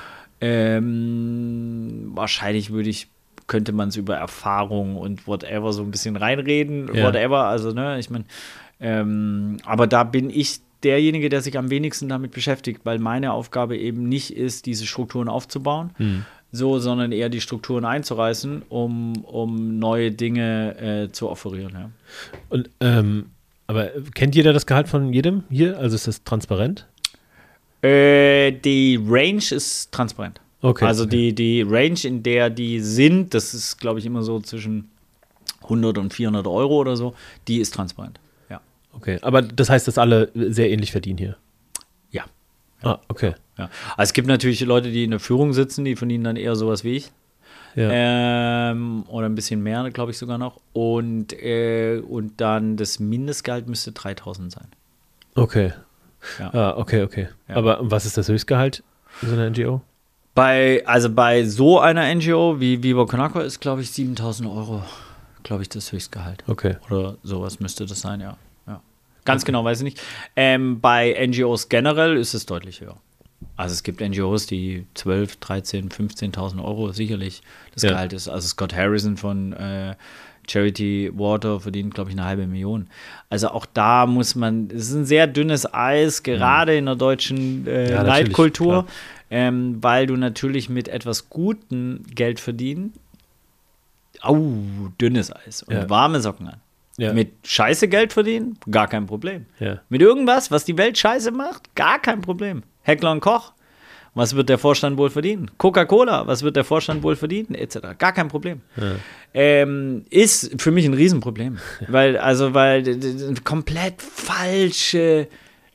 Ähm, wahrscheinlich würde ich, könnte man es über Erfahrung und whatever so ein bisschen reinreden, ja. whatever, also ne, ich meine, ähm, aber da bin ich derjenige, der sich am wenigsten damit beschäftigt, weil meine Aufgabe eben nicht ist, diese Strukturen aufzubauen, hm. so, sondern eher die Strukturen einzureißen, um, um neue Dinge äh, zu offerieren. Ja. Und, ähm, aber kennt jeder das Gehalt von jedem hier? Also ist das transparent? Äh, die Range ist transparent. Okay. Also die, die Range, in der die sind, das ist, glaube ich, immer so zwischen hundert und vierhundert Euro oder so, die ist transparent. Okay, aber das heißt, dass alle sehr ähnlich verdienen hier? Ja. Ah, okay. Ja. Also es gibt natürlich Leute, die in der Führung sitzen, die verdienen dann eher sowas wie ich. Ja. Ähm, oder ein bisschen mehr, glaube ich sogar noch. Und, äh, und dann das Mindestgehalt müsste dreitausend sein. Okay. Ja. Ah, okay, okay. Ja. Aber was ist das Höchstgehalt in so einer N G O? Bei, also bei so einer N G O wie Viva Con Aqua ist, glaube ich, siebentausend Euro, glaube ich, das Höchstgehalt. Okay. Oder sowas müsste das sein, ja. Ganz okay. Genau, weiß ich nicht. Ähm, bei N G Os generell ist es deutlich höher. Also es gibt N G Os, die zwölf, dreizehn, fünfzehntausend Euro sicherlich das ja. Gehalt ist. Also Scott Harrison von äh, Charity Water verdient, glaube ich, eine halbe Million. Also auch da muss man, es ist ein sehr dünnes Eis, gerade ja. in der deutschen äh, ja, Leitkultur, ähm, weil du natürlich mit etwas Gutem Geld verdienen, au, dünnes Eis und ja. warme Socken an. Ja. Mit Scheiße Geld verdienen? Gar kein Problem. Ja. Mit irgendwas, was die Welt scheiße macht? Gar kein Problem. Heckler und Koch, was wird der Vorstand wohl verdienen? Coca-Cola, was wird der Vorstand wohl verdienen? Etc. Gar kein Problem. Ja. Ähm, ist für mich ein Riesenproblem. Ja. Weil, also, weil d- d- komplett falsche,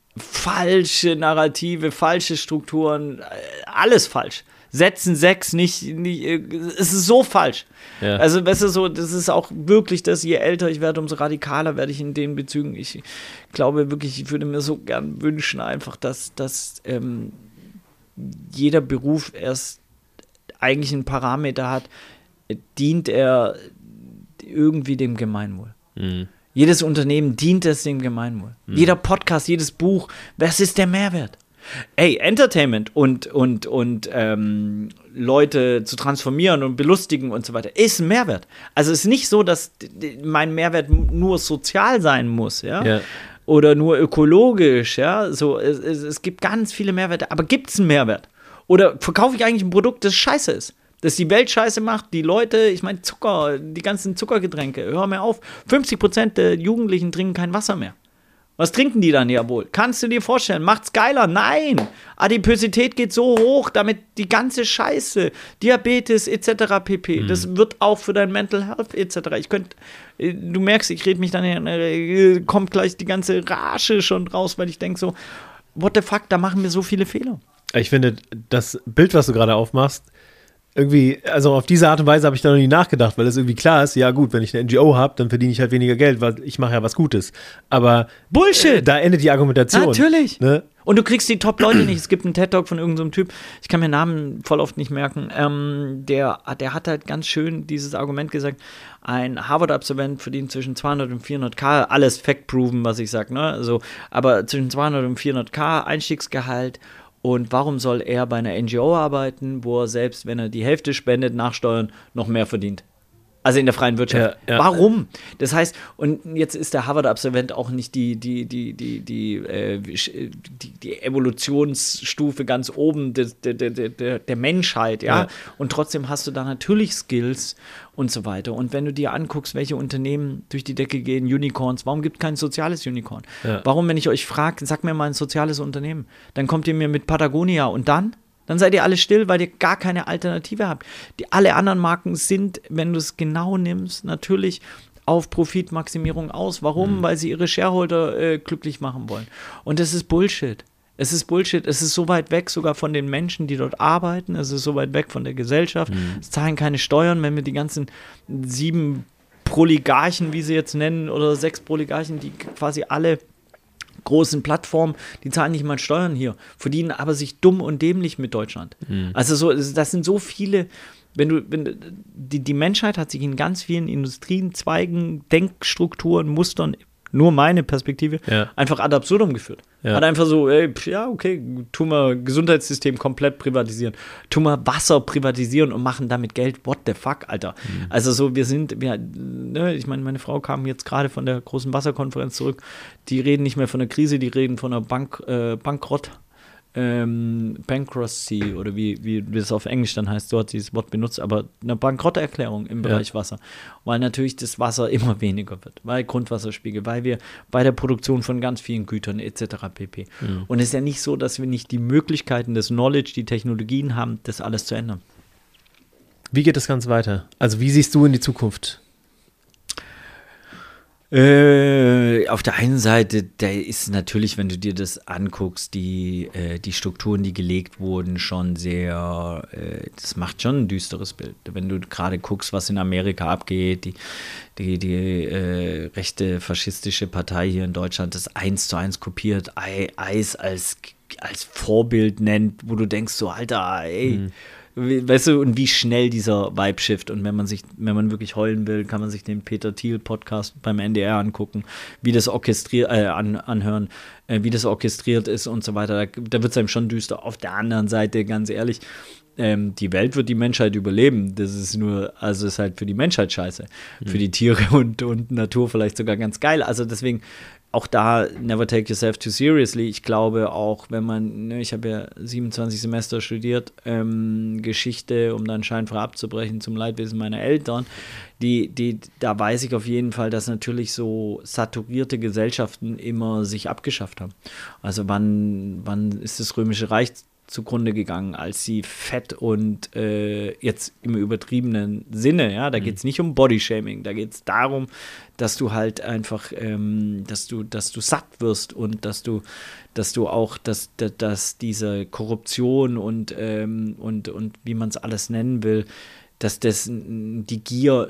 falsche Narrative, falsche Strukturen, alles falsch. Setzen sechs nicht, nicht, es ist so falsch. Ja. Also, weißt du, so, das ist auch wirklich das, je älter ich werde, umso radikaler werde ich in den Bezügen. Ich glaube wirklich, ich würde mir so gern wünschen, einfach, dass, dass ähm, jeder Beruf erst eigentlich einen Parameter hat, dient er irgendwie dem Gemeinwohl. Mhm. Jedes Unternehmen dient es dem Gemeinwohl. Mhm. Jeder Podcast, jedes Buch, was ist der Mehrwert? Ey, Entertainment und, und, und ähm, Leute zu transformieren und belustigen und so weiter, ist ein Mehrwert. Also es ist nicht so, dass d- mein Mehrwert nur sozial sein muss, ja, ja. oder nur ökologisch, ja, so, es, es, es gibt ganz viele Mehrwerte, aber gibt es einen Mehrwert? Oder verkaufe ich eigentlich ein Produkt, das scheiße ist? Das die Welt scheiße macht, die Leute, ich meine Zucker, die ganzen Zuckergetränke, hör mir auf, fünfzig Prozent der Jugendlichen trinken kein Wasser mehr. Was trinken die dann ja wohl? Kannst du dir vorstellen? Macht's geiler? Nein! Adiposität geht so hoch, damit die ganze Scheiße, Diabetes et cetera pp. Mhm. Das wird auch für dein Mental Health et cetera. Ich könnte, du merkst, ich rede mich dann, äh, kommt gleich die ganze Rage schon raus, weil ich denke so, what the fuck, da machen wir so viele Fehler. Ich finde, das Bild, was du gerade aufmachst, irgendwie, also auf diese Art und Weise habe ich da noch nie nachgedacht, weil es irgendwie klar ist, ja gut, wenn ich eine N G O habe, dann verdiene ich halt weniger Geld, weil ich mache ja was Gutes. Aber Bullshit! Äh, da endet die Argumentation. Natürlich! Ne? Und du kriegst die Top-Leute nicht. Es gibt einen TED-Talk von irgendeinem so Typ, ich kann mir Namen voll oft nicht merken, ähm, der, der hat halt ganz schön dieses Argument gesagt, ein Harvard-Absolvent verdient zwischen zweihundert und vierhundert K, alles fact-proven, was ich sage, ne? Also, aber zwischen zweihundert und vierhundert K Einstiegsgehalt. Und warum soll er bei einer N G O arbeiten, wo er selbst, wenn er die Hälfte spendet, nach Steuern noch mehr verdient? Also in der freien Wirtschaft. Ja, ja. Warum? Das heißt, und jetzt ist der Harvard-Absolvent auch nicht die, die, die, die, die, äh, die, die Evolutionsstufe ganz oben der, der, der, der Menschheit, ja? Ja. Und trotzdem hast du da natürlich Skills und so weiter. Und wenn du dir anguckst, welche Unternehmen durch die Decke gehen, Unicorns, warum gibt es kein soziales Unicorn? Ja. Warum, wenn ich euch frage, sag mir mal ein soziales Unternehmen, dann kommt ihr mir mit Patagonia und dann? Dann seid ihr alle still, weil ihr gar keine Alternative habt. Die, alle anderen Marken sind, wenn du es genau nimmst, natürlich auf Profitmaximierung aus. Warum? Mhm. Weil sie ihre Shareholder äh, glücklich machen wollen. Und das ist Bullshit. Es ist Bullshit. Es ist so weit weg sogar von den Menschen, die dort arbeiten. Es ist so weit weg von der Gesellschaft. Mhm. Es zahlen keine Steuern, wenn wir die ganzen sieben Proligarchen, wie sie jetzt nennen, oder sechs Proligarchen, die quasi alle großen Plattformen, die zahlen nicht mal Steuern hier, verdienen aber sich dumm und dämlich mit Deutschland. Mhm. Also so, das sind so viele, wenn du, wenn die, die Menschheit hat sich in ganz vielen Industrien, Zweigen, Denkstrukturen, Mustern, nur meine Perspektive, ja. einfach ad absurdum geführt. Ja. Hat einfach so, ey, ja, okay, tun wir Gesundheitssystem komplett privatisieren, tun wir Wasser privatisieren und machen damit Geld. What the fuck, Alter? Mhm. Also so, wir sind, wir, ne, ich meine, meine Frau kam jetzt gerade von der großen Wasserkonferenz zurück, die reden nicht mehr von einer Krise, die reden von einer Bank, äh, Bankrott, ähm, Bankruptcy oder wie, wie, wie das auf Englisch dann heißt, so hat sie das Wort benutzt, aber eine Bankrotterklärung im Bereich ja. Wasser, weil natürlich das Wasser immer weniger wird, weil Grundwasserspiegel, weil wir bei der Produktion von ganz vielen Gütern et cetera pp. Mhm. Und es ist ja nicht so, dass wir nicht die Möglichkeiten, das Knowledge, die Technologien haben, das alles zu ändern. Wie geht das Ganze weiter? Also wie siehst du in die Zukunft? Äh, auf der einen Seite, da ist natürlich, wenn du dir das anguckst, die, äh, die Strukturen, die gelegt wurden, schon sehr, äh, das macht schon ein düsteres Bild. Wenn du gerade guckst, was in Amerika abgeht, die, die, die äh, rechte faschistische Partei hier in Deutschland das eins zu eins kopiert, I, ICE als, als Vorbild nennt, wo du denkst so, Alter, ey, mhm. Weißt du, und wie schnell dieser Vibe shift. Und wenn man sich, wenn man wirklich heulen will, kann man sich den Peter Thiel-Podcast beim N D R angucken, wie das orchestriert, äh, an, anhören, äh, wie das orchestriert ist und so weiter. Da, da wird es einem schon düster. Auf der anderen Seite, ganz ehrlich, ähm, die Welt wird die Menschheit überleben. Das ist nur, also ist halt für die Menschheit scheiße. Mhm. Für die Tiere und, und Natur vielleicht sogar ganz geil. Also deswegen, auch da, never take yourself too seriously. Ich glaube auch, wenn man, ne, ich habe ja siebenundzwanzig Semester studiert, ähm, Geschichte, um dann scheinfrei abzubrechen zum Leidwesen meiner Eltern, die, die, da weiß ich auf jeden Fall, dass natürlich so saturierte Gesellschaften immer sich abgeschafft haben. Also wann, wann ist das Römische Reich zugrunde gegangen, als sie fett und äh, jetzt im übertriebenen Sinne, ja, da geht es nicht um Bodyshaming, da geht es darum, dass du halt einfach, ähm, dass du, dass du satt wirst und dass du, dass du auch, dass, dass, dass diese Korruption und, ähm, und, und wie man es alles nennen will, dass das, die Gier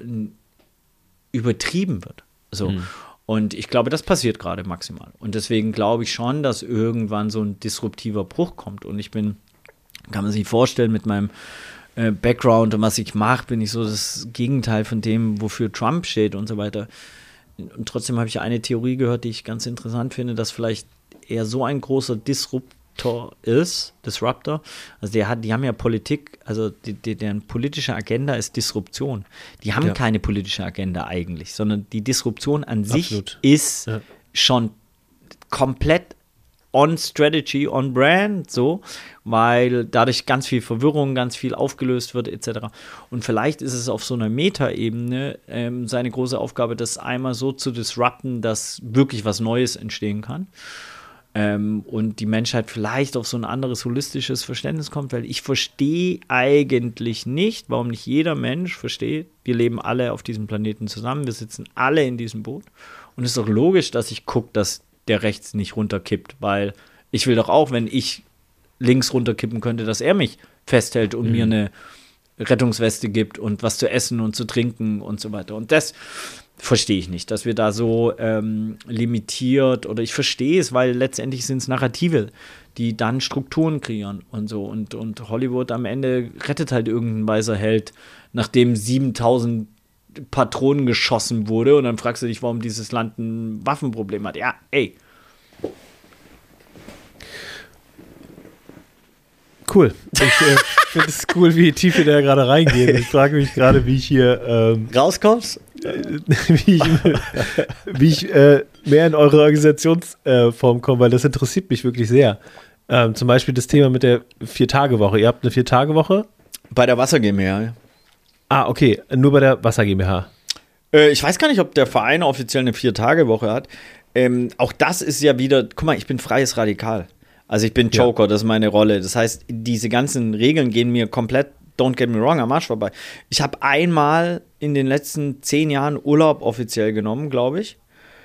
übertrieben wird. So. Mhm. Und ich glaube, das passiert gerade maximal. Und deswegen glaube ich schon, dass irgendwann so ein disruptiver Bruch kommt. Und ich bin, kann man sich vorstellen, mit meinem äh, Background und was ich mache, bin ich so das Gegenteil von dem, wofür Trump steht und so weiter. Und trotzdem habe ich eine Theorie gehört, die ich ganz interessant finde, dass vielleicht er so ein großer Disruptor ist, Disruptor. Also der hat, die haben ja Politik, also die, die, deren politische Agenda ist Disruption. Die haben ja keine politische Agenda eigentlich, sondern die Disruption an Absolut. sich ist ja. schon komplett on strategy, on brand, so, weil dadurch ganz viel Verwirrung, ganz viel aufgelöst wird, et cetera. Und vielleicht ist es auf so einer Metaebene ähm, seine große Aufgabe, das einmal so zu disrupten, dass wirklich was Neues entstehen kann. Ähm, und die Menschheit vielleicht auf so ein anderes holistisches Verständnis kommt, weil ich verstehe eigentlich nicht, warum nicht jeder Mensch versteht, wir leben alle auf diesem Planeten zusammen, wir sitzen alle in diesem Boot und es ist doch logisch, dass ich gucke, dass der rechts nicht runterkippt, weil ich will doch auch, wenn ich links runterkippen könnte, dass er mich festhält und mhm. mir eine Rettungsweste gibt und was zu essen und zu trinken und so weiter. Und das verstehe ich nicht, dass wir da so ähm, limitiert, oder ich verstehe es, weil letztendlich sind es Narrative, die dann Strukturen kreieren und so. Und, und Hollywood am Ende rettet halt irgendeinen weißer Held, nachdem siebentausend Patronen geschossen wurde, und dann fragst du dich, warum dieses Land ein Waffenproblem hat. Ja, ey. Cool. Ich äh, finde es cool, wie tief wir da gerade reingehen. Ich frage mich gerade, wie ich hier ähm, rauskommst? wie ich, wie ich äh, mehr in eure Organisationsform äh, komme, weil das interessiert mich wirklich sehr. Ähm, zum Beispiel das Thema mit der Vier-Tage-Woche. Ihr habt eine Vier-Tage-Woche? Bei der Wasser GmbH, ja. Ah, okay. Nur bei der Wasser GmbH. Äh, ich weiß gar nicht, ob der Verein offiziell eine Vier-Tage-Woche hat. Ähm, auch das ist ja wieder, guck mal, ich bin freies Radikal. Also ich bin Joker, ja. Das ist meine Rolle. Das heißt, diese ganzen Regeln gehen mir komplett, don't get me wrong, am Arsch vorbei. Ich habe einmal in den letzten zehn Jahren Urlaub offiziell genommen, glaube ich,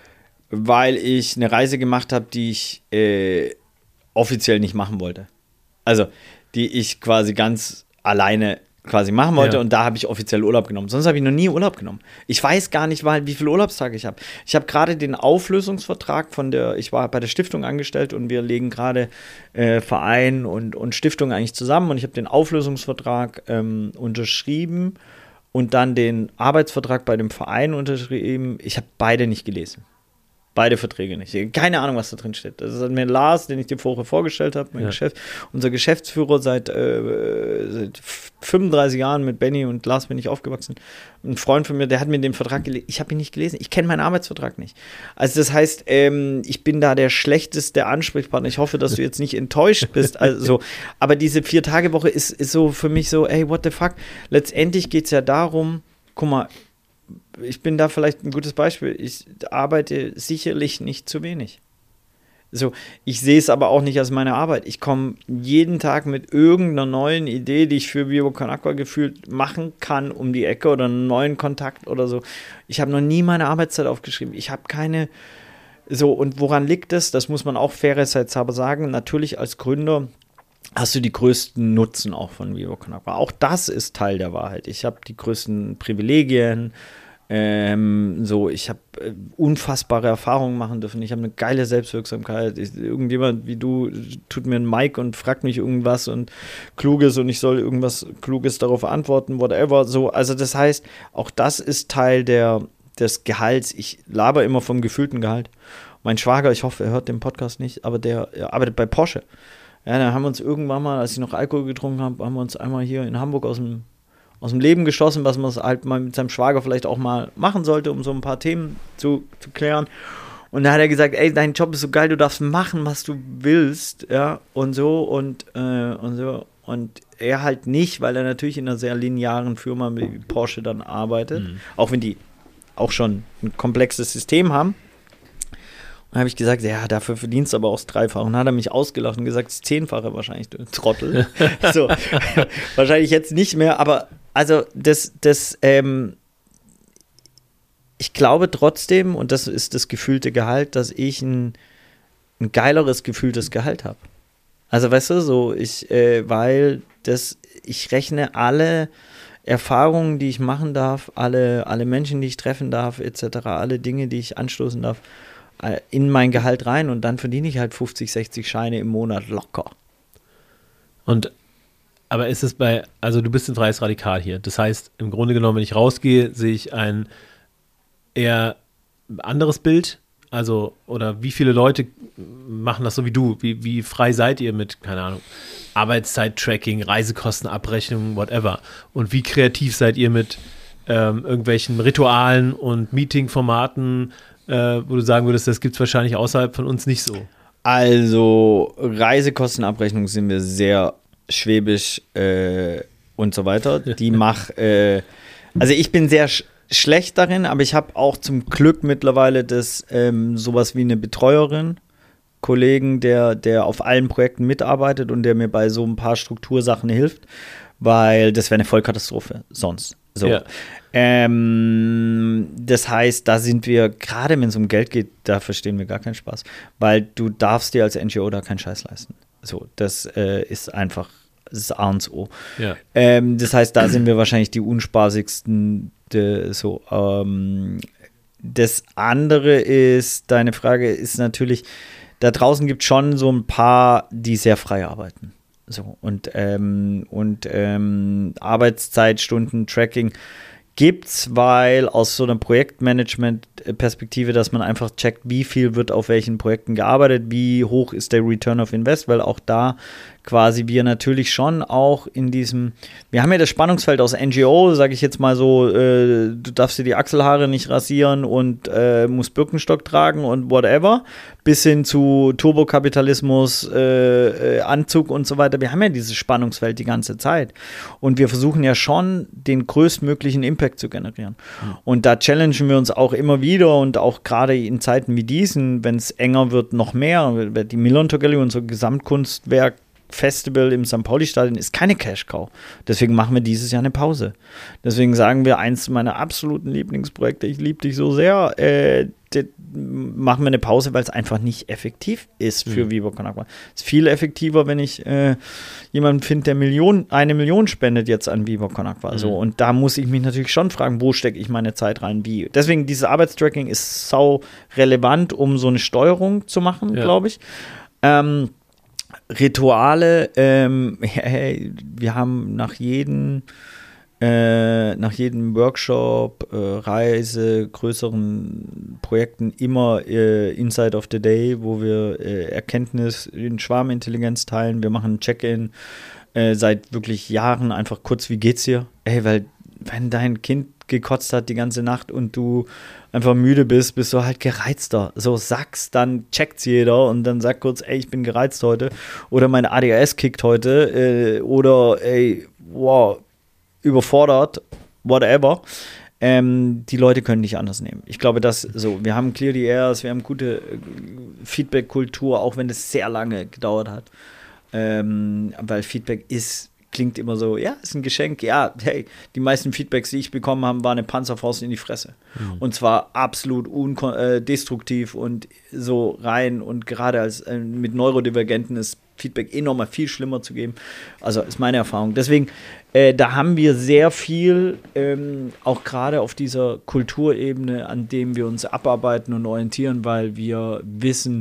weil ich eine Reise gemacht habe, die ich äh, offiziell nicht machen wollte. Also, die ich quasi ganz alleine quasi machen wollte, ja. Und da habe ich offiziell Urlaub genommen. Sonst habe ich noch nie Urlaub genommen. Ich weiß gar nicht, wie viele Urlaubstage ich habe. Ich habe gerade den Auflösungsvertrag von der, ich war bei der Stiftung angestellt und wir legen gerade äh, Verein und, und Stiftung eigentlich zusammen, und ich habe den Auflösungsvertrag ähm, unterschrieben und dann den Arbeitsvertrag bei dem Verein unterschrieben. Ich habe beide nicht gelesen. Beide Verträge nicht. Keine Ahnung, was da drin steht. Das hat mir Lars, den ich dir vorher vorgestellt habe, mein ja. Geschäft, unser Geschäftsführer seit, äh, seit fünfunddreißig Jahren, mit Benny und Lars bin ich aufgewachsen. Ein Freund von mir, der hat mir den Vertrag gelesen. Ich habe ihn nicht gelesen. Ich kenne meinen Arbeitsvertrag nicht. Also das heißt, ähm, ich bin da der schlechteste Ansprechpartner. Ich hoffe, dass du jetzt nicht enttäuscht bist. Also, aber diese Vier-Tage-Woche ist, ist so für mich so, ey, what the fuck? Letztendlich geht es ja darum, guck mal, ich bin da vielleicht ein gutes Beispiel. Ich arbeite sicherlich nicht zu wenig. So, ich sehe es aber auch nicht als meine Arbeit. Ich komme jeden Tag mit irgendeiner neuen Idee, die ich für Vivo Con Aqua gefühlt machen kann, um die Ecke, oder einen neuen Kontakt oder so. Ich habe noch nie meine Arbeitszeit aufgeschrieben. Ich habe keine, so, und woran liegt das? Das muss man auch fairerseitshalber sagen. Natürlich als Gründer hast du die größten Nutzen auch von Vivo Con Aqua. Auch das ist Teil der Wahrheit. Ich habe die größten Privilegien. Ähm, so, ich habe äh, unfassbare Erfahrungen machen dürfen. Ich habe eine geile Selbstwirksamkeit. Ich, irgendjemand wie du tut mir ein Mic und fragt mich irgendwas und Kluges, und ich soll irgendwas Kluges darauf antworten, whatever. So, also das heißt, auch das ist Teil der, des Gehalts. Ich laber immer vom gefühlten Gehalt. Mein Schwager, ich hoffe, er hört den Podcast nicht, aber der er arbeitet bei Porsche. Ja, dann haben wir uns irgendwann mal, als ich noch Alkohol getrunken habe, haben wir uns einmal hier in Hamburg aus dem aus dem Leben geschossen, was man halt mal mit seinem Schwager vielleicht auch mal machen sollte, um so ein paar Themen zu, zu klären. Und da hat er gesagt, ey, dein Job ist so geil, du darfst machen, was du willst, ja, und so und, äh, und so. Und er halt nicht, weil er natürlich in einer sehr linearen Firma wie Porsche dann arbeitet, mhm. auch wenn die auch schon ein komplexes System haben. Und dann habe ich gesagt, ja, dafür verdienst du aber auch das Dreifache. Und dann hat er mich ausgelacht und gesagt, das Zehnfache wahrscheinlich, du Trottel. So, wahrscheinlich jetzt nicht mehr, aber also das, das, ähm, ich glaube trotzdem, und das ist das gefühlte Gehalt, dass ich ein, ein geileres gefühltes Gehalt habe. Also weißt du, so, ich, äh, weil das, ich rechne alle Erfahrungen, die ich machen darf, alle, alle Menschen, die ich treffen darf, et cetera, alle Dinge, die ich anstoßen darf, in mein Gehalt rein, und dann verdiene ich halt fünfzig, sechzig Scheine im Monat locker. Und aber ist es bei, also du bist ein freies Radikal hier. Das heißt, im Grunde genommen, wenn ich rausgehe, sehe ich ein eher anderes Bild. Also, oder wie viele Leute machen das so wie du? Wie, wie frei seid ihr mit, keine Ahnung, Arbeitszeit-Tracking, Reisekostenabrechnung, whatever? Und wie kreativ seid ihr mit ähm, irgendwelchen Ritualen und Meeting-Formaten, äh, wo du sagen würdest, das gibt es wahrscheinlich außerhalb von uns nicht so? Also, Reisekostenabrechnung sind wir sehr schwäbisch äh, und so weiter. Die mach, äh, also ich bin sehr sch- schlecht darin, aber ich habe auch zum Glück mittlerweile das ähm, sowas wie eine Betreuerin, Kollegen, der, der auf allen Projekten mitarbeitet und der mir bei so ein paar Struktursachen hilft, weil das wäre eine Vollkatastrophe sonst. So. Ja. Ähm, das heißt, da sind wir, gerade wenn es um Geld geht, da verstehen wir gar keinen Spaß, weil du darfst dir als N G O da keinen Scheiß leisten. So, das äh, ist einfach, das A und O. Ja. Ähm, das heißt, da sind wir wahrscheinlich die unspaßigsten. De, so, ähm, das andere ist, deine Frage ist natürlich, da draußen gibt es schon so ein paar, die sehr frei arbeiten. So, und ähm, und ähm, Arbeitszeitstunden, Tracking gibt's, weil aus so einer Projektmanagement-Perspektive, dass man einfach checkt, wie viel wird auf welchen Projekten gearbeitet, wie hoch ist der Return of Invest, weil auch da quasi wir natürlich schon auch in diesem, wir haben ja das Spannungsfeld aus N G O, sage ich jetzt mal so, äh, du darfst dir die Achselhaare nicht rasieren und äh, musst Birkenstock tragen und whatever, bis hin zu Turbokapitalismus, äh, äh, Anzug und so weiter. Wir haben ja dieses Spannungsfeld die ganze Zeit und wir versuchen ja schon, den größtmöglichen Impact zu generieren. Mhm. Und da challengen wir uns auch immer wieder und auch gerade in Zeiten wie diesen, wenn es enger wird, noch mehr. Die Millon-Tour Gallery, unser Gesamtkunstwerk, Festival im Sankt Pauli-Stadion ist keine Cash-Cow. Deswegen machen wir dieses Jahr eine Pause. Deswegen sagen wir, eins meiner absoluten Lieblingsprojekte, ich liebe dich so sehr, äh, machen wir eine Pause, weil es einfach nicht effektiv ist für mhm. Viva Con Agua. Es ist viel effektiver, wenn ich äh, jemanden finde, der Million, eine Million spendet jetzt an Viva Con Agua. Mhm. So, und da muss ich mich natürlich schon fragen, wo stecke ich meine Zeit rein, wie. Deswegen, dieses Arbeitstracking ist sau relevant, um so eine Steuerung zu machen, ja. glaube ich. Ähm, Rituale, ähm, hey, wir haben nach jedem, äh, nach jedem Workshop, äh, Reise, größeren Projekten immer äh, Insight of the Day, wo wir äh, Erkenntnis in Schwarmintelligenz teilen. Wir machen ein Check-in äh, seit wirklich Jahren, einfach kurz, wie geht's dir? Ey, weil wenn dein Kind gekotzt hat die ganze Nacht und du einfach müde bist, bist du halt gereizter. So sagst, dann checkt's jeder und dann sag kurz, ey, ich bin gereizt heute oder meine A D H S kickt heute äh, oder ey, wow, überfordert, whatever. Ähm, die Leute können nicht anders nehmen. Ich glaube, dass so, wir haben Clear the Airs, wir haben gute äh, Feedback-Kultur, auch wenn es sehr lange gedauert hat. Ähm, weil Feedback ist klingt immer so, ja, ist ein Geschenk. Ja, hey, die meisten Feedbacks, die ich bekommen habe, war eine Panzerfaust in die Fresse. Mhm. Und zwar absolut undestruktiv äh, und so rein. Und gerade als äh, mit Neurodivergenten ist Feedback eh nochmal viel schlimmer zu geben. Also ist meine Erfahrung. Deswegen, äh, da haben wir sehr viel, ähm, auch gerade auf dieser Kulturebene, an dem wir uns abarbeiten und orientieren, weil wir wissen,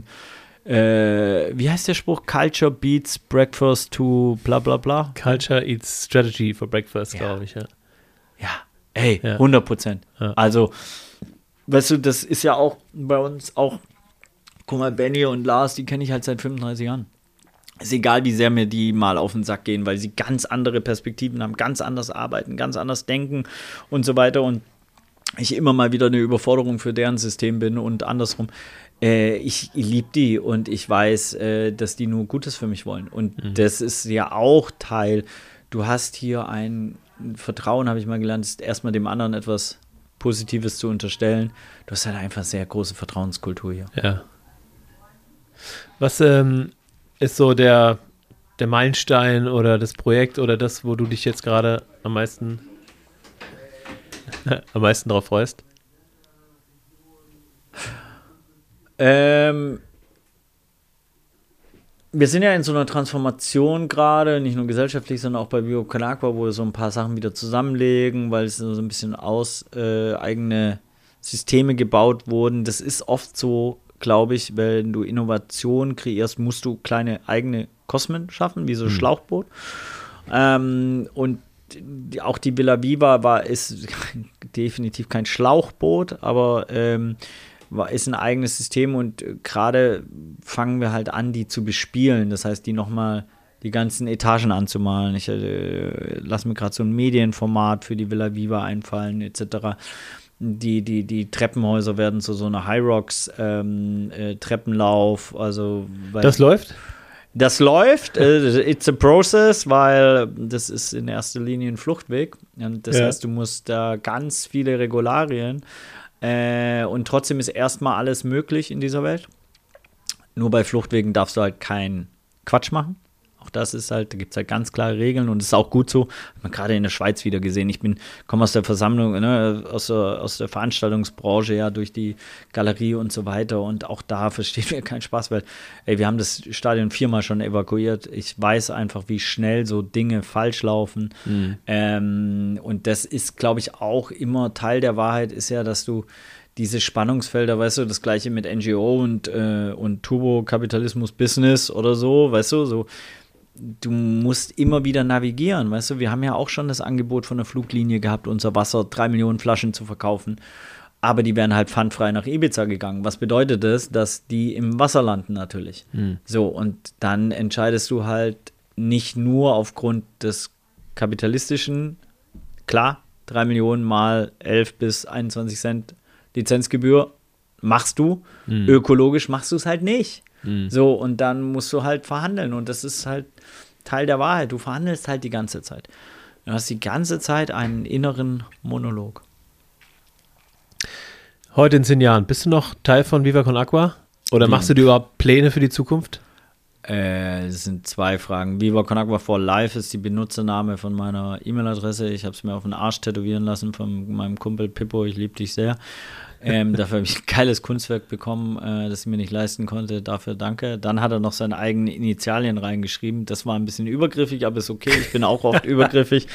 Äh, wie heißt der Spruch? Culture beats breakfast to bla bla bla. Culture eats strategy for breakfast, ja. glaube ich, ja. Ja, ey, ja. hundert Prozent. Ja. Also, weißt du, das ist ja auch bei uns auch, guck mal, Benny und Lars, die kenne ich halt seit fünfunddreißig Jahren. Ist egal, wie sehr mir die mal auf den Sack gehen, weil sie ganz andere Perspektiven haben, ganz anders arbeiten, ganz anders denken und so weiter und ich immer mal wieder eine Überforderung für deren System bin und andersrum. Äh, ich liebe die und ich weiß, äh, dass die nur Gutes für mich wollen. Und mhm. das ist ja auch Teil. Du hast hier ein Vertrauen, habe ich mal gelernt, ist erstmal dem anderen etwas Positives zu unterstellen. Du hast halt einfach sehr große Vertrauenskultur hier. Ja. Was ähm, ist so der, der Meilenstein oder das Projekt oder das, wo du dich jetzt gerade am meisten am meisten drauf freust? Ähm, wir sind ja in so einer Transformation gerade, nicht nur gesellschaftlich, sondern auch bei Viva Con Agua, wo wir so ein paar Sachen wieder zusammenlegen, weil es so ein bisschen aus äh, eigene Systeme gebaut wurden. Das ist oft so, glaube ich, wenn du Innovation kreierst, musst du kleine eigene Kosmen schaffen, wie so ein mhm. Schlauchboot. Ähm, und die, auch die Villa Viva war, ist definitiv kein Schlauchboot, aber ähm, war, ist ein eigenes System und gerade fangen wir halt an, die zu bespielen. Das heißt, die nochmal die ganzen Etagen anzumalen. Ich äh, lasse mir gerade so ein Medienformat für die Villa Viva einfallen, et cetera. Die, die, die Treppenhäuser werden zu so einer High Rocks ähm, äh, Treppenlauf. Also, weil das läuft? Das läuft. äh, it's a process, weil das ist in erster Linie ein Fluchtweg. Und das ja. heißt, du musst da ganz viele Regularien äh, und trotzdem ist erstmal alles möglich in dieser Welt. Nur bei Fluchtwegen darfst du halt keinen Quatsch machen. Auch das ist halt, da gibt es halt ganz klare Regeln und das ist auch gut so. Hat man gerade in der Schweiz wieder gesehen. Ich bin, komme aus der Versammlung, ne, aus der, aus der Veranstaltungsbranche, ja, durch die Galerie und so weiter. Und auch da versteht mir keinen Spaß, weil, ey, wir haben das Stadion viermal schon evakuiert. Ich weiß einfach, wie schnell so Dinge falsch laufen. Mhm. Ähm, und das ist, glaube ich, auch immer Teil der Wahrheit, ist ja, dass du diese Spannungsfelder, weißt du, das gleiche mit N G O und, äh, und Turbokapitalismus-Business oder so, weißt du, so. Du musst immer wieder navigieren, weißt du, wir haben ja auch schon das Angebot von der Fluglinie gehabt, unser Wasser, drei Millionen Flaschen zu verkaufen, aber die wären halt pfandfrei nach Ibiza gegangen. Was bedeutet das? Dass die im Wasser landen natürlich. Mhm. So, und dann entscheidest du halt nicht nur aufgrund des kapitalistischen, klar, drei Millionen mal elf bis einundzwanzig Cent Lizenzgebühr machst du, mhm. ökologisch machst du es halt nicht. So, und dann musst du halt verhandeln und das ist halt Teil der Wahrheit. Du verhandelst halt die ganze Zeit. Du hast die ganze Zeit einen inneren Monolog. Heute in zehn Jahren, bist du noch Teil von Viva Con Agua? Oder machst du dir überhaupt Pläne für die Zukunft? Äh, das sind zwei Fragen. Viva Con Agua for Life ist die Benutzername von meiner E-Mail-Adresse. Ich habe es mir auf den Arsch tätowieren lassen von meinem Kumpel Pippo. Ich liebe dich sehr. Ähm, dafür habe ich ein geiles Kunstwerk bekommen, äh, das ich mir nicht leisten konnte. Dafür danke. Dann hat er noch seine eigenen Initialien reingeschrieben. Das war ein bisschen übergriffig, aber ist okay. Ich bin auch oft übergriffig.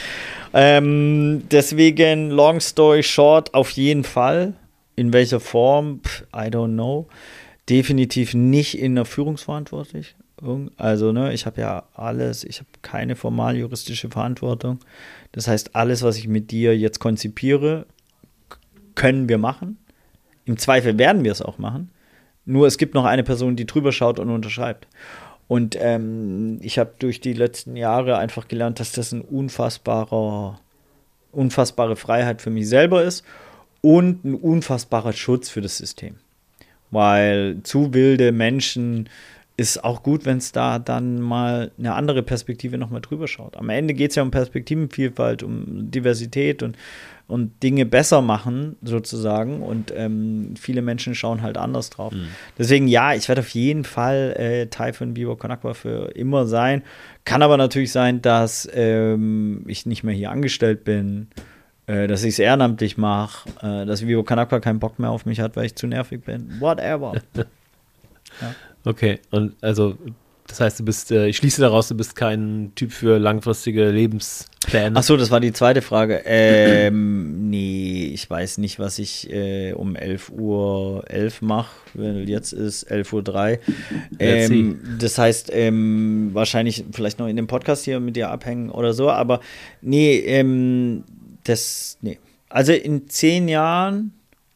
Ähm, deswegen, long story short, auf jeden Fall. In welcher Form? Pff, I don't know. Definitiv nicht in der Führungsverantwortung. Also, ne, ich habe ja alles, ich habe keine formal juristische Verantwortung. Das heißt, alles, was ich mit dir jetzt konzipiere, können wir machen. Im Zweifel werden wir es auch machen. Nur es gibt noch eine Person, die drüber schaut und unterschreibt. Und ähm, ich habe durch die letzten Jahre einfach gelernt, dass das ein unfassbarer, unfassbare Freiheit für mich selber ist und ein unfassbarer Schutz für das System. Weil zu wilde Menschen ist auch gut, wenn es da dann mal eine andere Perspektive nochmal drüber schaut. Am Ende geht es ja um Perspektivenvielfalt, um Diversität und, und Dinge besser machen, sozusagen. Und ähm, viele Menschen schauen halt anders drauf. Mhm. Deswegen, ja, ich werde auf jeden Fall äh, Teil von Viva Con Agua für immer sein. Kann aber natürlich sein, dass ähm, ich nicht mehr hier angestellt bin, äh, dass ich es ehrenamtlich mache, äh, dass Viva Con Agua keinen Bock mehr auf mich hat, weil ich zu nervig bin. Whatever. Ja. Okay, und also das heißt, du bist, äh, ich schließe daraus, du bist kein Typ für langfristige Lebenspläne. Ach so, das war die zweite Frage. Ähm, nee, ich weiß nicht, was ich äh, um elf Uhr elf mache, weil jetzt ist elf Uhr drei. Ähm, das heißt, ähm, wahrscheinlich vielleicht noch in dem Podcast hier mit dir abhängen oder so, aber nee, ähm, das, nee. Also in zehn Jahren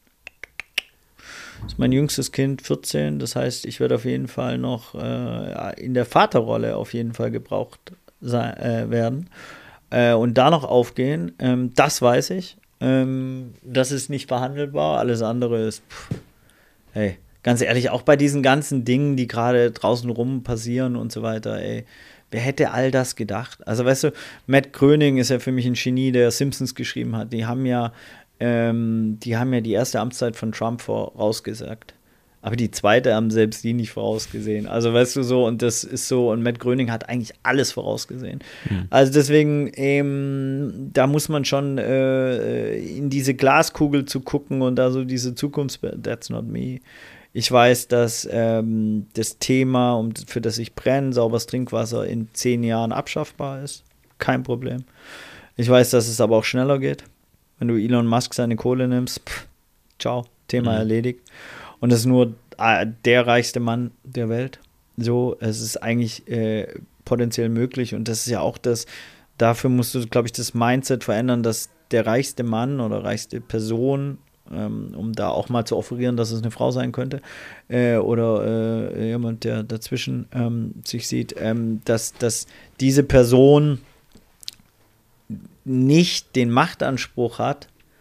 ist mein jüngstes Kind vierzehn, das heißt, ich werde auf jeden Fall noch äh, in der Vaterrolle auf jeden Fall gebraucht sein, äh, werden äh, und da noch aufgehen. Ähm, das weiß ich. Ähm, das ist nicht verhandelbar. Alles andere ist, pff, hey, ganz ehrlich, auch bei diesen ganzen Dingen, die gerade draußen rum passieren und so weiter, ey, wer hätte all das gedacht? Also, weißt du, Matt Groening ist ja für mich ein Genie, der Simpsons geschrieben hat. Die haben ja Ähm, die haben ja die erste Amtszeit von Trump vorausgesagt. Aber die zweite haben selbst die nicht vorausgesehen. Also weißt du so, und das ist so, und Matt Groening hat eigentlich alles vorausgesehen. Mhm. Also deswegen, ähm, da muss man schon äh, in diese Glaskugel zu gucken und da so diese Zukunft, that's not me. Ich weiß, dass ähm, das Thema, um, für das ich brenne, sauberes Trinkwasser in zehn Jahren abschaffbar ist. Kein Problem. Ich weiß, dass es aber auch schneller geht. Wenn du Elon Musk seine Kohle nimmst, pff, ciao, Thema mhm. erledigt. Und das ist nur äh, der reichste Mann der Welt. So, es ist eigentlich äh, potenziell möglich. Und das ist ja auch das, dafür musst du, glaube ich, das Mindset verändern, dass der reichste Mann oder reichste Person, ähm, um da auch mal zu offerieren, dass es eine Frau sein könnte, äh, oder äh, jemand, der dazwischen ähm, sich sieht, ähm, dass, dass diese Person nicht den Machtanspruch hat,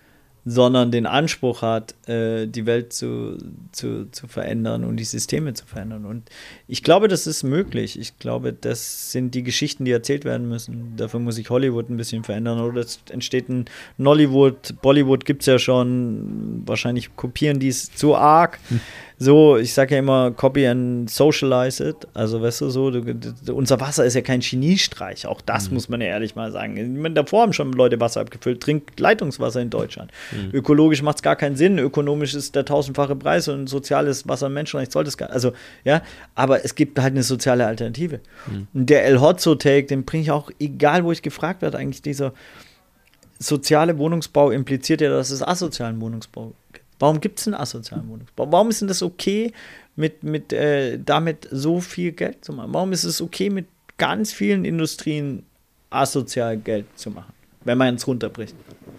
sondern den Anspruch hat, äh, die Welt zu, zu, zu verändern und die Systeme zu verändern. Und ich glaube, das ist möglich. Ich glaube, das sind die Geschichten, die erzählt werden müssen. Dafür muss sich Hollywood ein bisschen verändern. Oder es entsteht ein Nollywood, Bollywood gibt es ja schon. Wahrscheinlich kopieren die es zu arg. Hm. So, ich sage ja immer, copy and socialize it. Also, weißt du, so, du, du, unser Wasser ist ja kein Geniestreich. Auch das mhm. muss man ja ehrlich mal sagen. Ich meine, davor haben schon Leute Wasser abgefüllt. Trinkt Leitungswasser in Deutschland. Mhm. Ökologisch macht es gar keinen Sinn. Ökonomisch ist der tausendfache Preis und soziales Wasser- und Menschenrecht sollte es gar nicht. Also, ja, aber es gibt halt eine soziale Alternative. Mhm. Und der El Hotzo-Take, den bringe ich auch, egal wo ich gefragt werde, eigentlich dieser soziale Wohnungsbau impliziert ja, dass es asozialen Wohnungsbau gibt. Warum gibt es einen asozialen Wohnungsbau? Warum ist denn das okay, mit, mit, äh, damit so viel Geld zu machen? Warum ist es okay, mit ganz vielen Industrien asozial Geld zu machen, wenn man es runterbricht?